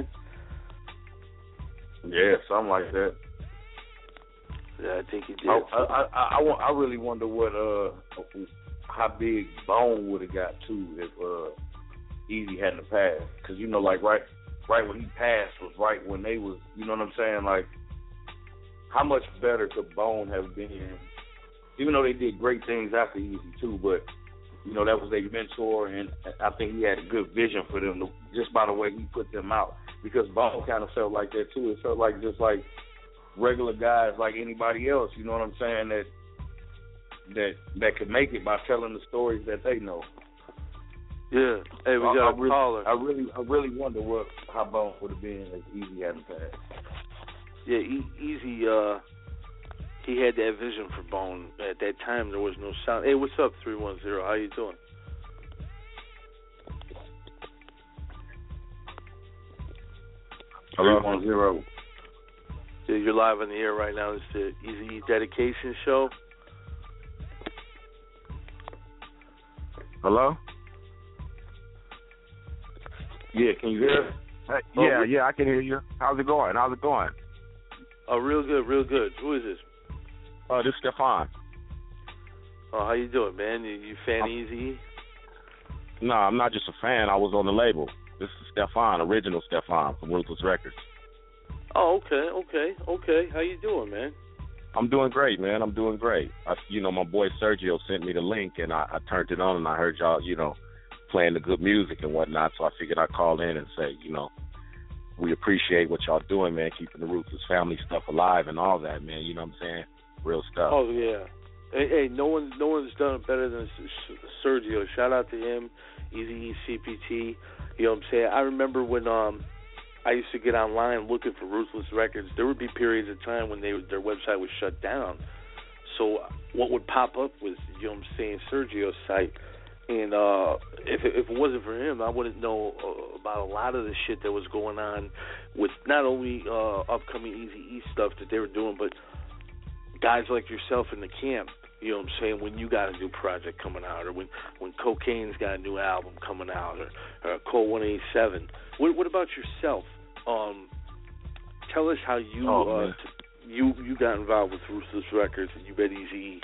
Yeah, something like that. Yeah, I think he did. I really wonder what how big Bone would have got too if Eazy hadn't passed, because you know, like right when he passed was right when they was, you know what I'm saying, like how much better could Bone have been, even though they did great things after Eazy too, but you know that was their mentor, and I think he had a good vision for them just by the way he put them out, because Bone kind of felt like that too. It felt like just like regular guys like anybody else, you know what I'm saying, that could make it by telling the stories that they know. Yeah. Hey, we got a caller. I really wonder how Bone would have been if Eazy hadn't passed. Yeah, Eazy, he had that vision for Bone. At that time, there was no sound. Hey, what's up, 310? How you doing? Hello, 310. Yeah, you're live on the air right now. It's the Eazy-E dedication show. Hello? Yeah, can you hear? Yeah, I can hear you. How's it going? Oh, real good. Who is this? This is Stefan. Oh, how you doing, man? You fan of Eazy-E? No, I'm not just a fan. I was on the label. This is Stefan, original Stefan from Ruthless Records. Oh, okay. How you doing, man? I'm doing great, man. My boy Sergio sent me the link, and I turned it on, and I heard y'all, playing the good music and whatnot, so I figured I'd call in and say, we appreciate what y'all doing, man, keeping the Ruthless family stuff alive and all that, man, you know what I'm saying? Real stuff. Oh, yeah. Hey, no one's done it better than Sergio. Shout out to him, Eazy-E CPT, you know what I'm saying? I remember when I used to get online looking for Ruthless Records, there would be periods of time when their website was shut down. So what would pop up was, you know what I'm saying, Sergio's site. And if it wasn't for him, I wouldn't know about a lot of the shit that was going on with not only upcoming Eazy-E stuff that they were doing, but guys like yourself in the camp, you know what I'm saying, when you got a new project coming out, or when Cocaine's got a new album coming out, or Cole 187. What about yourself? Tell us how you got involved with Ruthless Records and you met Eazy-E.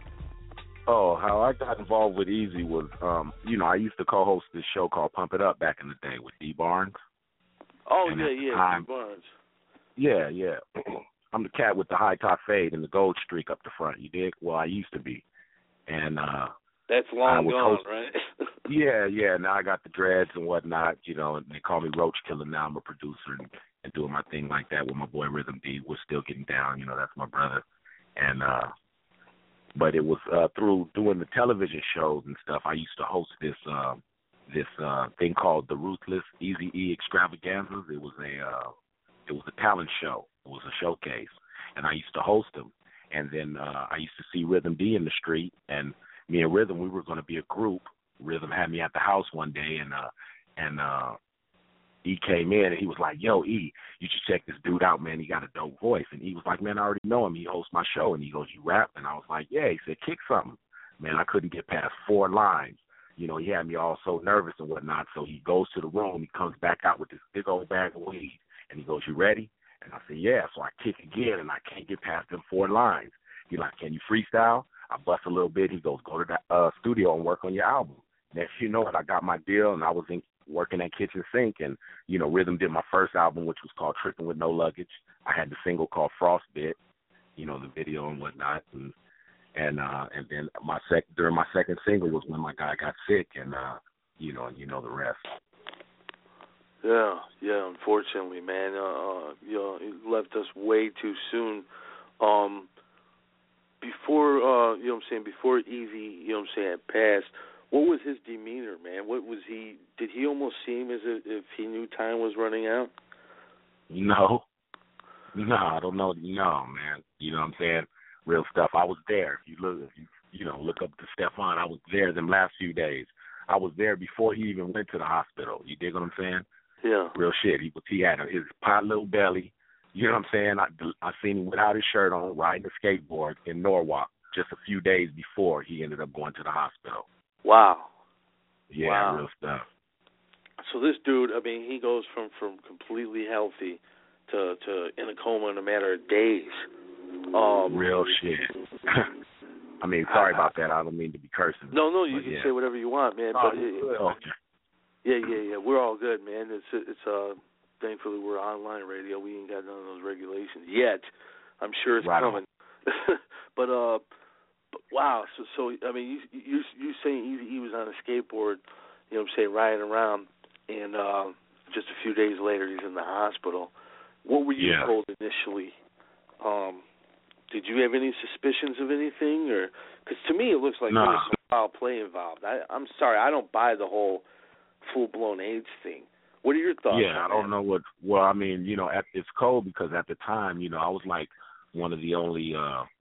Oh, how I got involved with Eazy was, I used to co-host this show called Pump It Up back in the day with D. Barnes. Oh, and D. Barnes. Yeah. I'm the cat with the high top fade and the gold streak up the front, you dig? Well, I used to be. And that's long gone, right? Yeah. Now I got the dreads and whatnot, and they call me Roach Killer now. I'm a producer and doing my thing like that with my boy Rhythm D. We're still getting down, that's my brother. And but it was through doing the television shows and stuff. I used to host this thing called the Ruthless Eazy-E Extravaganzas. It was a talent show. It was a showcase, and I used to host them. And then I used to see Rhythm D in the street, and me and Rhythm, we were going to be a group. Rhythm had me at the house one day, and E came in, and he was like, "Yo, E, you should check this dude out, man. He got a dope voice." And E was like, "Man, I already know him. He hosts my show." And he goes, "You rap?" And I was like, "Yeah." He said, "Kick something." Man, I couldn't get past 4 lines. He had me all so nervous and whatnot. So he goes to the room. He comes back out with this big old bag of weed, and he goes, "You ready?" And I said, "Yeah." So I kick again, and I can't get past them 4 lines. He's like, "Can you freestyle?" I bust a little bit. He goes, "Go to the studio and work on your album." Next you know it, I got my deal, and I was working at Kitchen Sink, and, Rhythm did my first album, which was called Tripping with No Luggage. I had the single called Frostbit, the video and whatnot, and then during my second single was when my guy got sick, and you know the rest. Yeah, unfortunately, man, he left us way too soon. Before Eazy, had passed, what was his demeanor, man? What was he? Did he almost seem as if he knew time was running out? No, No, I don't know. No, man. You know what I'm saying? Real stuff. I was there. If you look up to Stefan, I was there them last few days. I was there before he even went to the hospital. You dig what I'm saying? Yeah. Real shit. He had his pot little belly. You know what I'm saying? I seen him without his shirt on riding a skateboard in Norwalk just a few days before he ended up going to the hospital. Wow. Yeah, wow. Real stuff. So this dude, I mean, he goes from completely healthy to in a coma in a matter of days. Real shit. I mean, sorry about that. I don't mean to be cursing. No, you can say whatever you want, man. Oh, but okay. Yeah. We're all good, man. It's thankfully we're online radio. We ain't got none of those regulations yet. I'm sure it's coming. but wow. So I mean, you saying Eazy-E was on a skateboard, you know what I'm saying, riding around, and just a few days later he's in the hospital. What were you told initially? Did you have any suspicions of anything, or because to me it looks like there was some foul play involved. I'm sorry, I don't buy the whole full-blown AIDS thing. What are your thoughts? Yeah, I don't know what. Well, I mean, you know, it's cold because at the time, you know, I was like one of the only,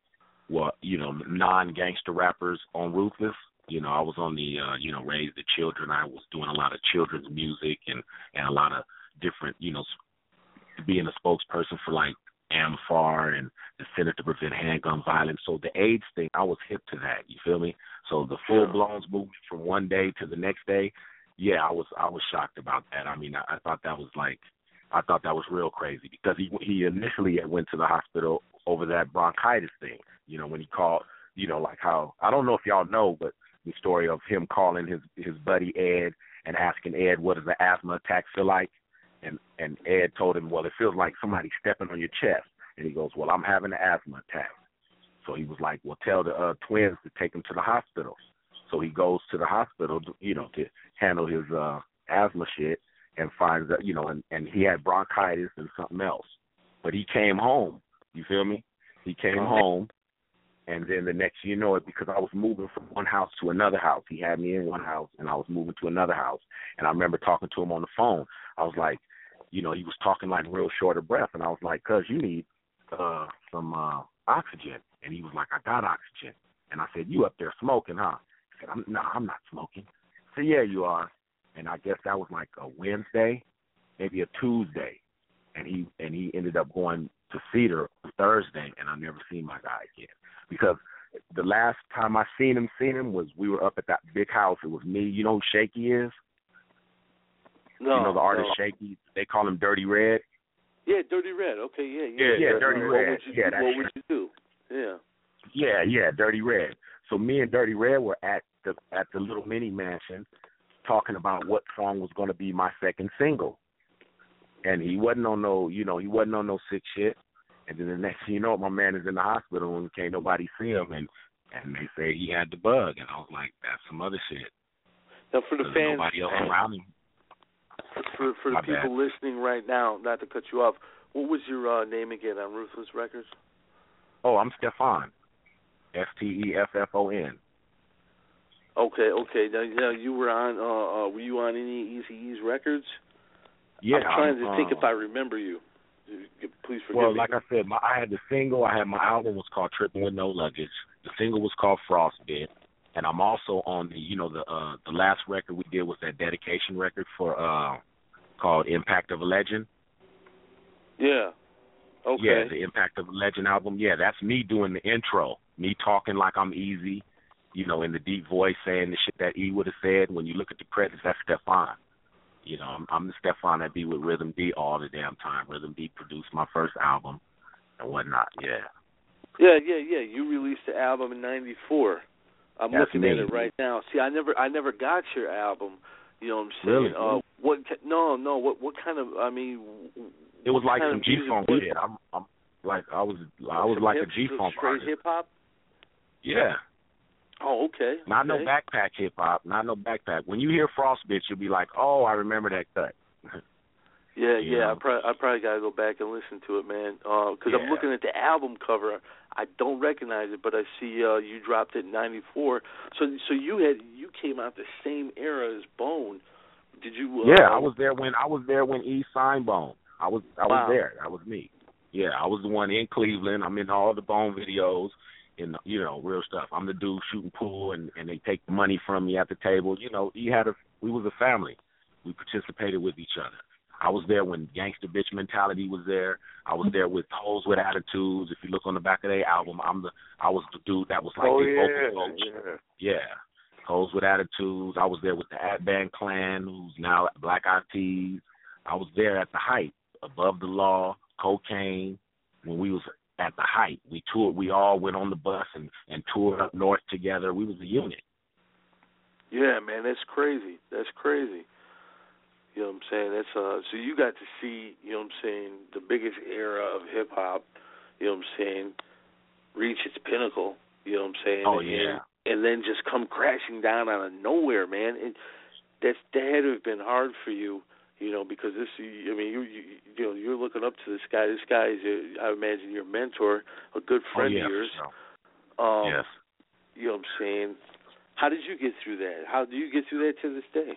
non-gangster rappers on Ruthless. You know, I was on the, Raise the Children. I was doing a lot of children's music and a lot of different, being a spokesperson for like AMFAR and the Center to Prevent Handgun Violence. So the AIDS thing, I was hip to that. You feel me? So the full-blown movement from one day to the next day, yeah, I was shocked about that. I mean, I thought that was real crazy because he initially went to the hospital over that bronchitis thing. You know, when he called, like how, I don't know if y'all know, but the story of him calling his buddy Ed and asking Ed, what does the asthma attack feel like? And Ed told him, well, it feels like somebody stepping on your chest. And he goes, well, I'm having an asthma attack. So he was like, well, tell the twins to take him to the hospital. So he goes to the hospital, to handle his asthma shit and finds that, and he had bronchitis and something else. But he came home. You feel me? He came home. And then the next you know it, because I was moving from one house to another house. He had me in one house, and I was moving to another house. And I remember talking to him on the phone. I was like, he was talking like real short of breath. And I was like, cuz you need some oxygen. And he was like, I got oxygen. And I said, you up there smoking, huh? He said, I'm not smoking. I said, yeah, you are. And I guess that was like a Wednesday, maybe a Tuesday. And he ended up going to Cedar Thursday, and I never seen my guy again. Because the last time I seen him was we were up at that big house. It was me. You know who Shaky is? No. The artist Shaky? They call him Dirty Red. Yeah, Dirty Red. Okay, Yeah, Dirty Red. What would you do? Yeah. Yeah, Dirty Red. So me and Dirty Red were at the little mini mansion talking about what song was going to be my second single. And he wasn't on no sick shit. And then the next thing you know, my man is in the hospital and can't nobody see him. And they say he had the bug. And I was like, that's some other shit. Now, for the fans, nobody else around him. For the people listening right now, not to cut you off, what was your name again on Ruthless Records? Oh, I'm Stefan. Steffon. Okay. Now you were on. Were you on any Eazy-E's records? Yeah. I'm trying to think if I remember you. Please forgive me. Well, like I said, I had the single. I had my album was called Tripping with No Luggage. The single was called Frostbit, and I'm also on the last record we did was that dedication record for called Impact of a Legend. Yeah. Okay. Yeah, the Impact of a Legend album. Yeah, that's me doing the intro, me talking like I'm Eazy, in the deep voice, saying the shit that E would have said. When you look at the credits, that's Stefan. I'm the Stefan that be with Rhythm D all the damn time. Rhythm D produced my first album and whatnot. Yeah. You released the album in '94. I'm That's looking me. at it right now. See, I never got your album. You know what I'm saying? Really? What kind of? I mean, it was like some G-funk shit. I was like a G-funk artist. Straight hip hop. Yeah. Oh, okay. Not no backpack hip hop. Not no backpack. When you hear Frostbit, you'll be like, oh, I remember that cut. I probably gotta go back and listen to it, man. Because I'm looking at the album cover. I don't recognize it, but I see you dropped it in '94. So you came out the same era as Bone. Did you? I was there when E signed Bone. I was there. That was me. Yeah, I was the one in Cleveland. I'm in all the Bone videos and, real stuff. I'm the dude shooting pool, and they take the money from me at the table. We was a family. We participated with each other. I was there when Gangsta Bitch Mentality was there. I was there with Hoes with Attitudes. If you look on the back of their album, I was the dude that was like their vocal coach. Yeah. Hoes with Attitudes. I was there with the At Band Clan, who's now Black Eyed Peas. I was there at the height, Above the Law, Cocaine, when we was at the height. We toured. We all went on the bus and toured up north together. We was a unit. Yeah, man, that's crazy. That's crazy. You know what I'm saying? That's so you got to see, you know what I'm saying, the biggest era of hip hop, you know what I'm saying, reach its pinnacle, you know what I'm saying? Oh yeah. And then just come crashing down out of nowhere, man. And that had to have been hard for you, because this, you're looking up to this guy. This guy is, I imagine, your mentor, a good friend of yours. Yes. You know what I'm saying? How did you get through that? How do you get through that to this day?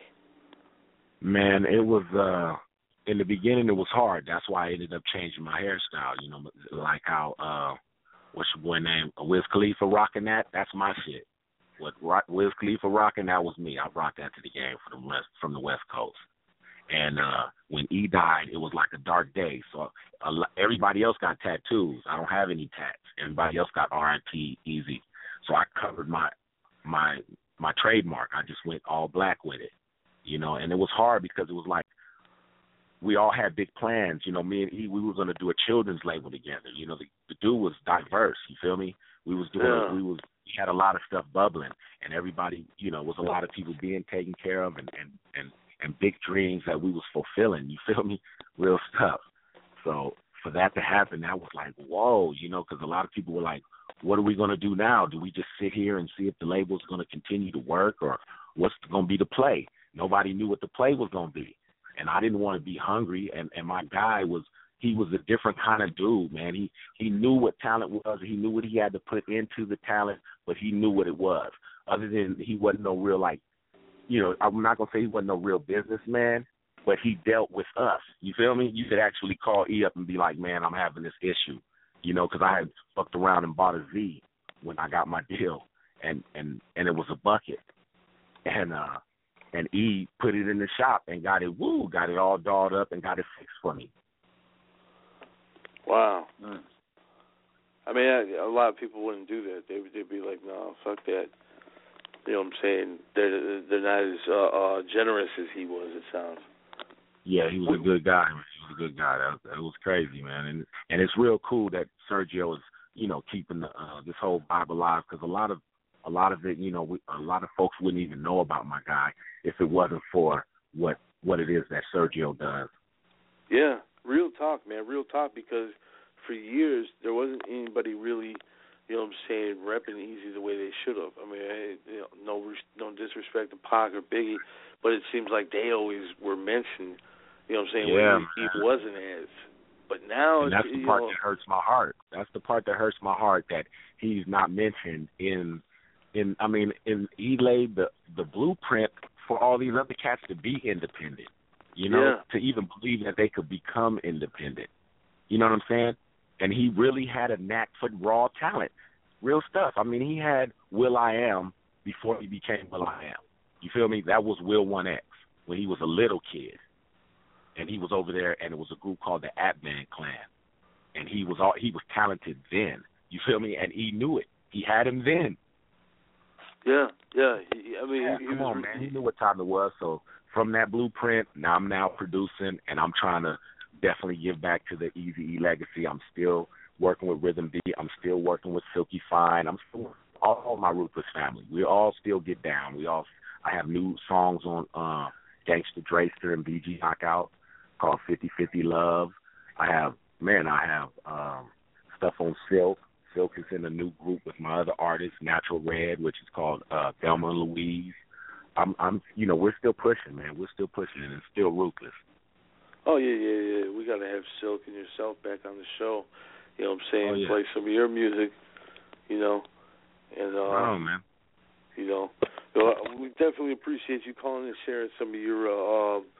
Man, it was in the beginning it was hard. That's why I ended up changing my hairstyle. Like how what's your boy name? Wiz Khalifa rocking that. That's my shit. Wiz Khalifa rocking, that was me. I brought that to the game from the West Coast. And when E died, it was like a dark day. So everybody else got tattoos. I don't have any tats. Everybody else got R.I.P. Easy. So I covered my trademark. I just went all black with it, and it was hard because it was like we all had big plans. Me and E, we were going to do a children's label together. The dude was diverse. You feel me? We was doing, we had a lot of stuff bubbling, and everybody, was a lot of people being taken care of, and big dreams that we was fulfilling. You feel me? Real stuff. So for that to happen, that was like, whoa, because a lot of people were like, what are we going to do now? Do we just sit here and see if the label's going to continue to work, or what's going to be the play? Nobody knew what the play was going to be. And I didn't want to be hungry. And my guy was a different kind of dude, man. He knew what talent was. He knew what he had to put into the talent, but he knew what it was. Other than he wasn't no real, I'm not going to say he wasn't no real businessman, but he dealt with us. You feel me? You could actually call E up and be like, man, I'm having this issue. Because I had fucked around and bought a Z when I got my deal, and it was a bucket, and E put it in the shop and got it all dolled up and got it fixed for me. Wow. I mean, a lot of people wouldn't do that. They'd be like, no, fuck that. You know what I'm saying? They're not as generous as he was, it sounds. Yeah, he was a good guy. He was a good guy. That was crazy, man. And it's real cool that Sergio is, keeping this whole vibe alive, because a lot of it, a lot of folks wouldn't even know about my guy if it wasn't for what it is that Sergio does. Yeah, real talk, man, real talk, because for years there wasn't anybody really, you know what I'm saying, repping Easy the way they should have. I mean, no disrespect to Pac or Biggie, but it seems like they always were mentioned. You know what I'm saying? Yeah, when he wasn't as. But now, and that's the part that hurts my heart. That's the part that hurts my heart, that he's not mentioned in. He laid the blueprint for all these other cats to be independent. To even believe that they could become independent. You know what I'm saying? And he really had a knack for raw talent, real stuff. I mean, he had will.i.am before he became will.i.am. You feel me? That was Will 1X when he was a little kid. And he was over there, and it was a group called the At Band Clan. And he was talented then. You feel me? And he knew it. He had him then. Yeah. Come on, man. He knew what time it was. So from that blueprint, I'm now producing, and I'm trying to definitely give back to the Eazy-E legacy. I'm still working with Rhythm D. I'm still working with Silky Fine. I'm still all my Ruthless family. We all still get down. I have new songs on Gangsta Drayster and BG Knockout called 50-50 Love. I have stuff on Silk. Silk is in a new group with my other artists, Natural Red, which is called Thelma and Louise. We're still pushing, man. We're still pushing, and it's still ruthless. Oh, yeah. We got to have Silk and yourself back on the show. You know what I'm saying? Oh, yeah. Play some of your music, And, man. We definitely appreciate you calling and sharing some of your,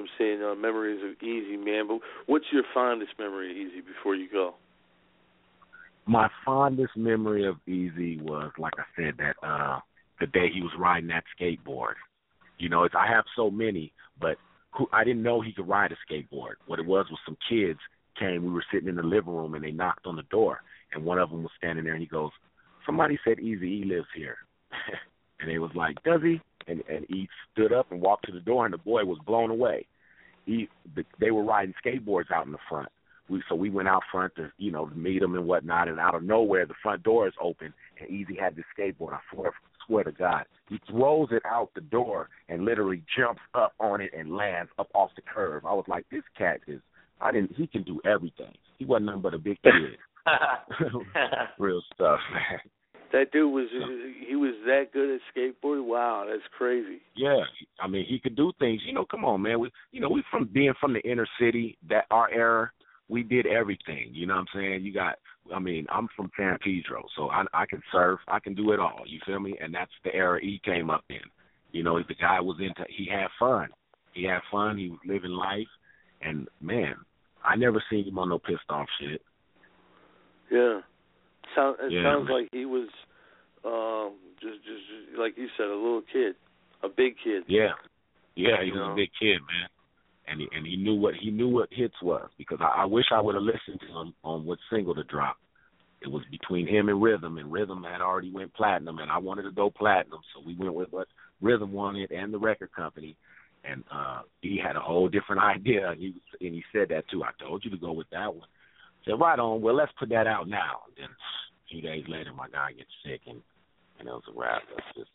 I'm saying? Memories of Easy, man. But what's your fondest memory of Easy before you go? My fondest memory of Easy was, like I said, that the day he was riding that skateboard. You know, I have so many, but I didn't know he could ride a skateboard. What it was some kids came. We were sitting in the living room, and they knocked on the door, and one of them was standing there, and he goes, "Somebody said Easy E lives here." And they was like, "Does he?" And he stood up and walked to the door, and the boy was blown away. They were riding skateboards out in the front. So we went out front to meet him and whatnot, and out of nowhere, the front door is open, and Easy had this skateboard. I swear to God. He throws it out the door and literally jumps up on it and lands up off the curb. I was like, this cat he can do everything. He wasn't nothing but a big kid. Real stuff, man. That dude was that good at skateboarding? Wow, that's crazy. Yeah, I mean, he could do things. Come on, man. We from being from the inner city, that our era, we did everything. You know what I'm saying? I'm from San Pedro, so I can surf. I can do it all. You feel me? And that's the era he came up in. The guy he had fun. He had fun. He was living life. And, man, I never seen him on no pissed off shit. Yeah. Sounds like he was just like you said, a little kid, a big kid. Yeah. Yeah, he was a big kid, man. And he knew what hits was, because I wish I would have listened to him on what single to drop. It was between him and Rhythm had already went platinum, and I wanted to go platinum, so we went with what Rhythm wanted and the record company. And he had a whole different idea, and he said that too. I told you to go with that one. I said, right on. Well, let's put that out now. And then a few days later, my guy gets sick, and it was a wrap. That's just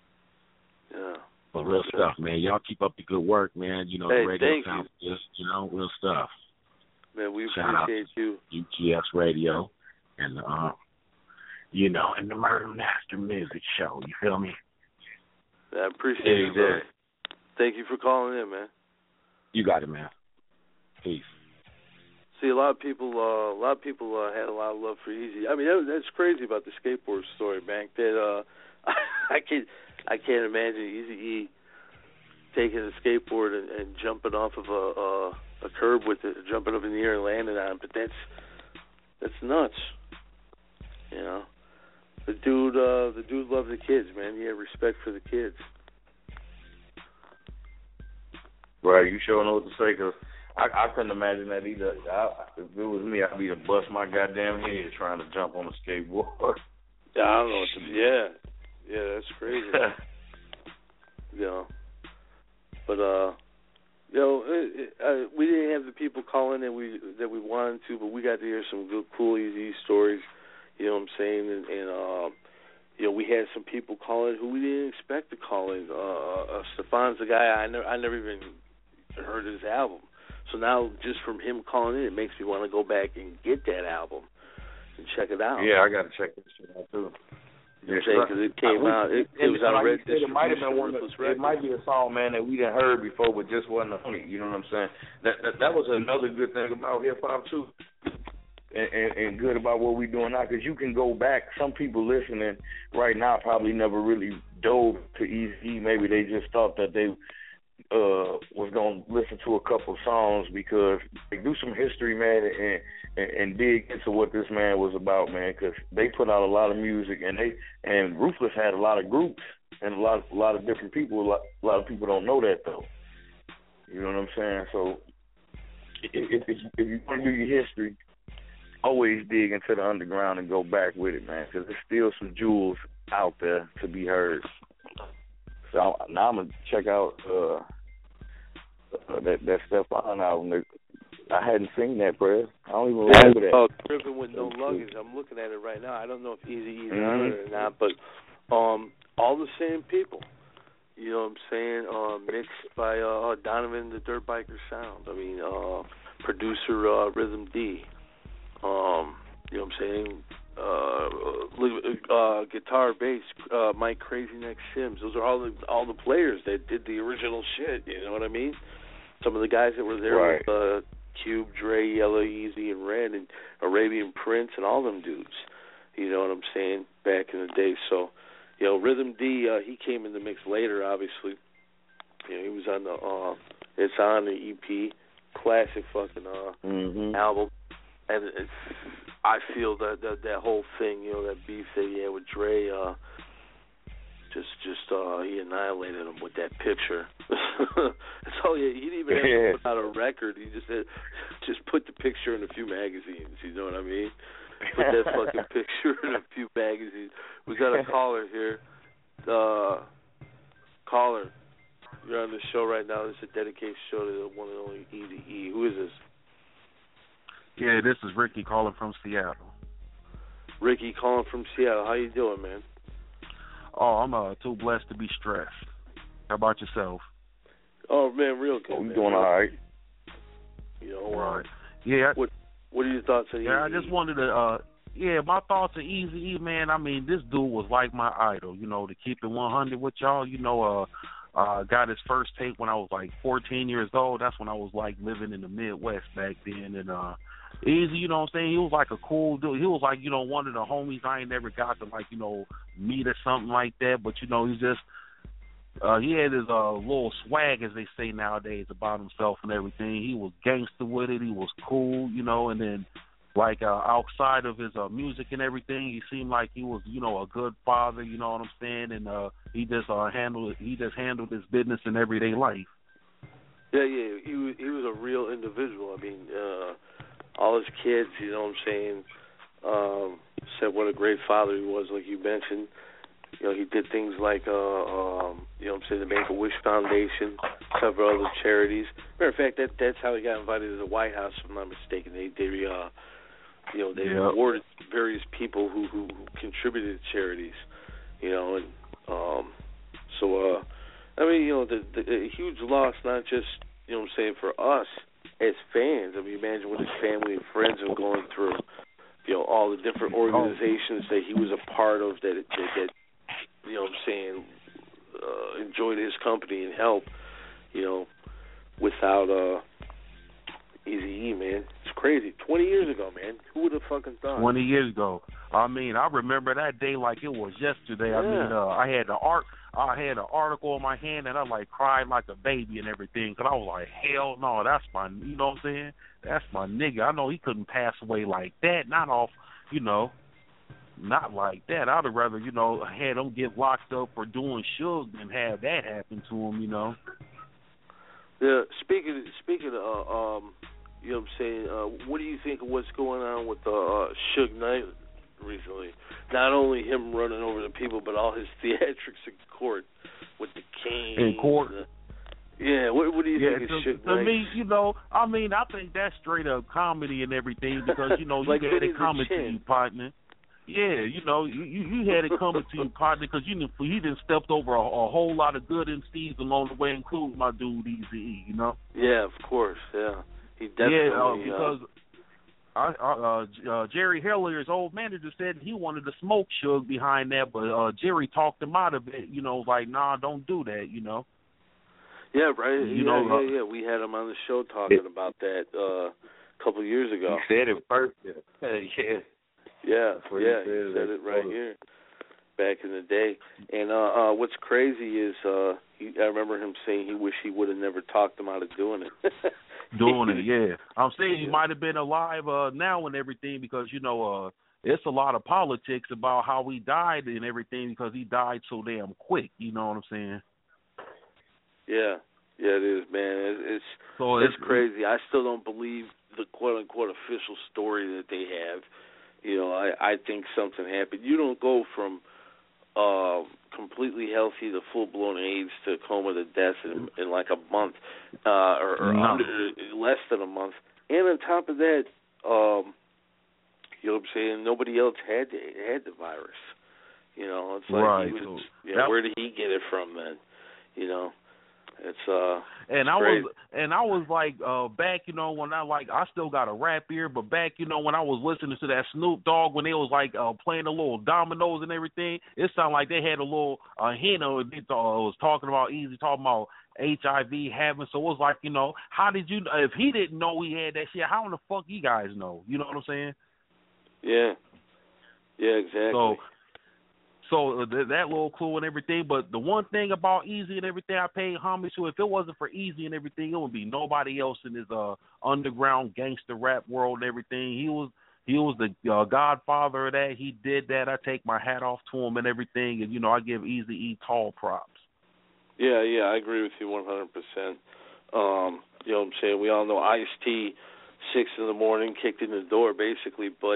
But real stuff, man. Y'all keep up the good work, man. The radio sounds just, real stuff. Man, we Shout appreciate you. UTX Radio and and the Murder Master Music Show. You feel me? I appreciate that. Thank you for calling in, man. You got it, man. Peace. See, a lot of people had a lot of love for Easy. I mean, that's crazy about the skateboard story, man. That I can't imagine Eazy-E taking a skateboard and jumping off of a curb with it, jumping up in the air and landing on it. But that's nuts. The dude loved the kids, man. He had respect for the kids. Right, you sure know what to say, because I couldn't imagine that either. If it was me, I'd be to bust my goddamn head trying to jump on a skateboard. Yeah, I don't know what to do. Yeah, that's crazy. But we didn't have the people calling that we wanted to, but we got to hear some good, cool, easy stories. You know what I'm saying? And we had some people calling who we didn't expect to call in. Stefan's a guy I never even heard his album. So now, just from him calling in, it makes me want to go back and get that album and check it out. Yeah, I got to check this shit out too. Because it came out. It was on a red distribution. It might have been it might be a song, man, that we didn't heard before, but just wasn't a hit. You know what I'm saying? That was another good thing about hip hop too, and good about what we're doing now. Because you can go back. Some people listening right now probably never really dove to Eazy-E. Maybe they just thought that they was gonna listen to a couple songs, because they do some history, man, and dig into what this man was about, man. Because they put out a lot of music, and Ruthless had a lot of groups and a lot of different people. A lot of people don't know that though. You know what I'm saying? So if you want to do your history, always dig into the underground and go back with it, man. Because there's still some jewels out there to be heard. So now I'm gonna check out that Stefan album. I hadn't seen that, Prez. I don't even remember that. Tripping with No Luggage. I'm looking at it right now. I don't know if Eazy-E's on it or not, but all the same people. You know what I'm saying? Mixed by Donovan the Dirt Biker Sound. I mean, producer Rhythm D. You know what I'm saying? Guitar, bass, Mike Crazy Neck Sims. Those are all the players that did the original shit. You know what I mean? Some of the guys that were there with Cube, Dre, Yellow, Easy, and Red, and Arabian Prince, and all them dudes. You know what I'm saying? Back in the day. So, Rhythm D, he came in the mix later, obviously. He was on It's on the EP, classic fucking album, and I feel that whole thing, you know, that beef that he had with Dre, he annihilated him with that picture. So he didn't even have to put out a record. He just put the picture in a few magazines. You know what I mean? Put that fucking picture in a few magazines. We got a caller here. Caller, you're on the show right now. This is a dedicated show to the one and only Eazy-E. Who is this? Yeah, this is Ricky calling from Seattle. Ricky calling from Seattle. How you doing, man? Oh, I'm too blessed to be stressed. How about yourself? Oh, man, real good. I'm doing all right. You know, right. Yeah. What are your thoughts on Eazy-E? Yeah, I just wanted to, my thoughts on Eazy-E, man. I mean, this dude was like my idol, you know, to keep it 100 with y'all. You know, got his first tape when I was like 14 years old. That's when I was like living in the Midwest back then. And Eazy, you know what I'm saying? He was like a cool dude. He was like, you know, one of the homies I ain't never got to, like, you know, meet or something like that. But, you know, he's just, he had his little swag, as they say nowadays, about himself and everything. He was gangster with it. He was cool, you know, and then, like, outside of his music and everything, he seemed like he was, you know, a good father, you know what I'm saying? And he just handled his business in everyday life. Yeah, he was a real individual. I mean, all his kids, you know what I'm saying, said what a great father he was, like you mentioned. You know, he did things like, you know what I'm saying, the Make-A-Wish Foundation, several other charities. Matter of fact, that's how he got invited to the White House, if I'm not mistaken. They rewarded various people who contributed to charities, you know, and I mean, you know, the huge loss, not just, you know what I'm saying, for us as fans. I mean, imagine what his family and friends are going through, you know, all the different organizations that he was a part of that you know what I'm saying, enjoyed his company and help, you know, without Eazy-E, man. It's crazy. 20 years ago, man. Who would have fucking thought? 20 years ago. I mean, I remember that day like it was yesterday. Yeah. I mean, I had an article in my hand and I like cried like a baby and everything because I was like, hell no, that's my, you know what I'm saying? That's my nigga. I know he couldn't pass away like that. Not off, you know, not like that. I'd have rather, you know, had him get locked up for doing Suge than have that happen to him, you know. Yeah. Speaking of, you know what I'm saying, what do you think of what's going on with Suge Knight recently? Not only him running over the people, but all his theatrics in court with the cane. In court? Yeah, what do you think of Suge Knight? To me, you know, I mean, I think that's straight up comedy and everything because, you know, like you had it coming to you, partner. Yeah, you know, you had it coming to you, partner, because he done stepped over a whole lot of good MCs along the way, including my dude Eazy-E, you know? Yeah, of course, yeah. He definitely... because Jerry Heller, his old manager, said he wanted to smoke Suge behind that, but Jerry talked him out of it, you know, like, nah, don't do that, you know? Yeah, right. Yeah. We had him on the show talking about that a couple of years ago. He said it first. Yeah, he said it right here back in the day. And what's crazy is I remember him saying he wished he would have never talked him out of doing it. Yeah. I'm saying he might have been alive now and everything because, you know, it's a lot of politics about how he died and everything because he died so damn quick, you know what I'm saying? Yeah, it is, man. It's crazy. I still don't believe the quote-unquote official story that they have. You know, I think something happened. You don't go from completely healthy to full-blown AIDS to coma to death in like a month or less than a month. And on top of that, you know what I'm saying, nobody else had the virus. You know, it's like, right. Where did he get it from then? You know? It's and crazy. I was like back, you know, when I still got a rap ear, but back, you know, when I was listening to that Snoop Dogg when they was like playing the little dominoes and everything, it sounded like they had a little hint of it. Was talking about Eazy, talking about HIV having. So it was like, you know, how did you? If he didn't know he had that shit, how in the fuck you guys know? You know what I'm saying? Yeah, exactly. So that little clue and everything. But the one thing about Easy and everything I paid homage to, if it wasn't for Easy and everything, it would be nobody else in this underground gangster rap world and everything. He was the godfather of that. He did that. I take my hat off to him and everything. And, you know, I give Eazy-E tall props. Yeah, I agree with you 100%. You know what I'm saying? We all know Ice-T, 6 in the morning, kicked in the door, basically. But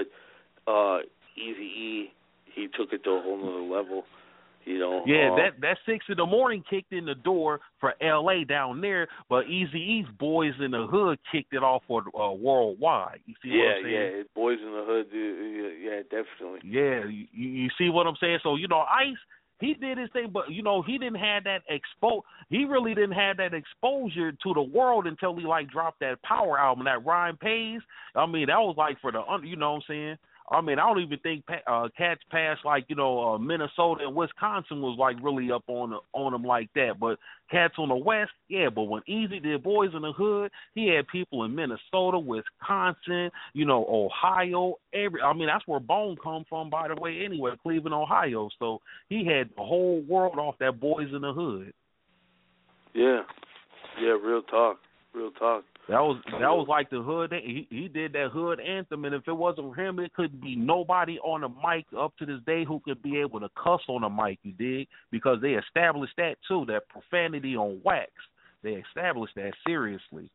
Eazy-E, he took it to a whole nother level. You know, that 6 in the morning kicked in the door for L.A. down there, but Eazy-E's Boys in the Hood kicked it off for worldwide. You see what I'm saying? Yeah, Boys in the Hood, yeah, definitely. Yeah, you see what I'm saying? So, you know, Ice, he did his thing, but, you know, he didn't have that he really didn't have that exposure to the world until he, like, dropped that Power album, that Rhyme Pays. I mean, that was, like, for the, you know what I'm saying? I mean, I don't even think cats past, like, you know, Minnesota and Wisconsin was, like, really up on them like that. But cats on the West, yeah. But when Eazy did Boys in the Hood, he had people in Minnesota, Wisconsin, you know, Ohio. I mean, that's where Bone come from, by the way, anyway, Cleveland, Ohio. So he had the whole world off that Boys in the Hood. Yeah, real talk. That was like the hood. He did that hood anthem, and if it wasn't for him, it could be nobody on the mic up to this day who could be able to cuss on the mic. You dig? Because they established that too. That profanity on wax. They established that seriously.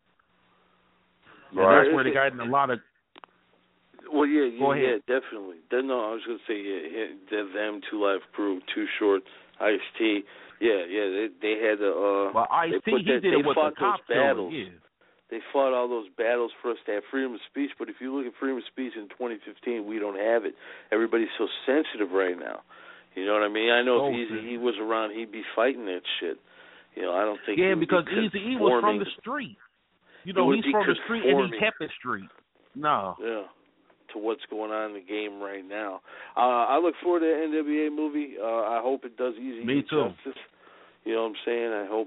Right. That's where they got in a lot of. Well, yeah, Go ahead. Definitely. No, I was going to say them, 2 Live Crew, Too Short, Ice-T. Yeah, they had the. Well, Ice-T, he did it with the top battles. Yeah. They fought all those battles for us to have freedom of speech, but if you look at freedom of speech in 2015, we don't have it. Everybody's so sensitive right now. You know what I mean? I know if Eazy-E was around, he'd be fighting that shit. You know, I don't think. Yeah, because Eazy-E was from the street. You know, he's from the street and he kept it street. No. Yeah. To what's going on in the game right now. I look forward to the NWA movie. I hope it does Eazy-E justice. You know what I'm saying? I hope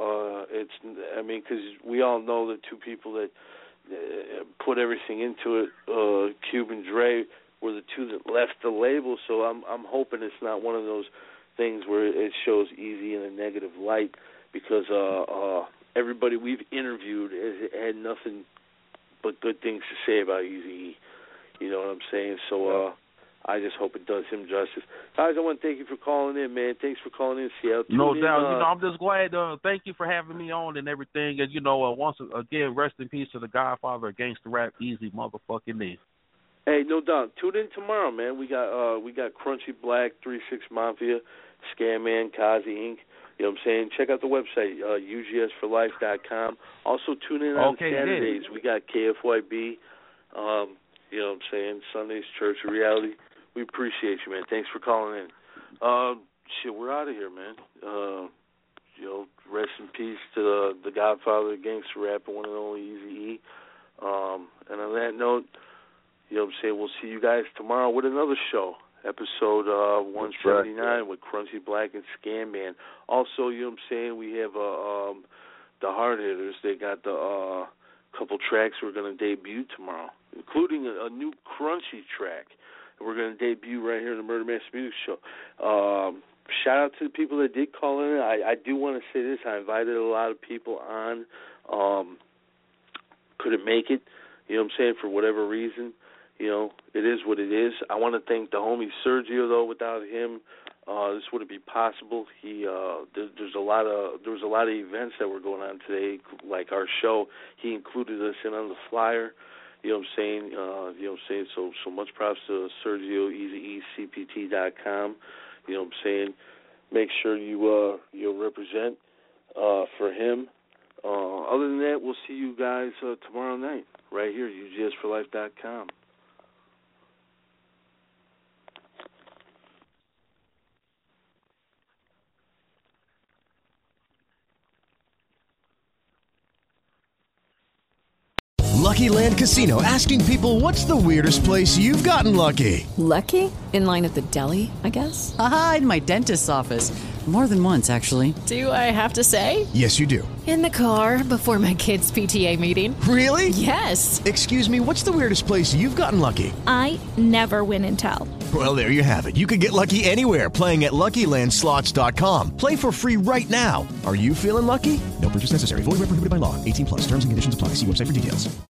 because we all know the two people that put everything into it, Cube and Dre, were the two that left the label. So I'm hoping it's not one of those things where it shows Eazy in a negative light, because everybody we've interviewed has had nothing but good things to say about Eazy-E. You know what I'm saying? So I just hope it does him justice. Guys, I want to thank you for calling in, man. Thanks for calling in, Seattle. No doubt. You know, I'm just glad. Thank you for having me on and everything. And, you know, once again, rest in peace to the godfather of gangster rap, Eazy motherfucking E. Hey, no doubt. Tune in tomorrow, man. We got Crunchy Black, 36 Mafia, Scamman, Kazi Inc. You know what I'm saying? Check out the website, ugsforlife.com. Also, tune in on Saturdays. We got KFYB. You know what I'm saying? Sundays, Church of Reality. We appreciate you, man. Thanks for calling in. We're out of here, man. You know, rest in peace to the godfather of gangster rap, one and only Eazy-E. And on that note, you know what I'm saying, we'll see you guys tomorrow with another show, episode 179 with Crunchy Black and Scamman. Also, you know what I'm saying, we have the hard hitters. They got the couple tracks we're going to debut tomorrow, including a new Crunchy track. We're going to debut right here in the Murder Master Music Show. Shout out to the people that did call in. I do want to say this. I invited a lot of people on. Couldn't make it, you know what I'm saying, for whatever reason. You know, it is what it is. I want to thank the homie Sergio, though. Without him, this wouldn't be possible. There was a lot of events that were going on today, like our show. He included us in on the flyer. You know what I'm saying? You know what I'm saying? So much props to Sergio, EasyECPT.com. You know what I'm saying? Make sure you'll represent for him. Other than that, we'll see you guys tomorrow night right here, ugsforlife.com. Lucky Land Casino, asking people, what's the weirdest place you've gotten lucky? Lucky? In line at the deli, I guess? Aha, in my dentist's office. More than once, actually. Do I have to say? Yes, you do. In the car before my kids' PTA meeting. Really? Yes. Excuse me, what's the weirdest place you've gotten lucky? I never win and tell. Well, there you have it. You can get lucky anywhere, playing at LuckyLandSlots.com. Play for free right now. Are you feeling lucky? No purchase necessary. Void where prohibited by law. 18+. Terms and conditions apply. See website for details.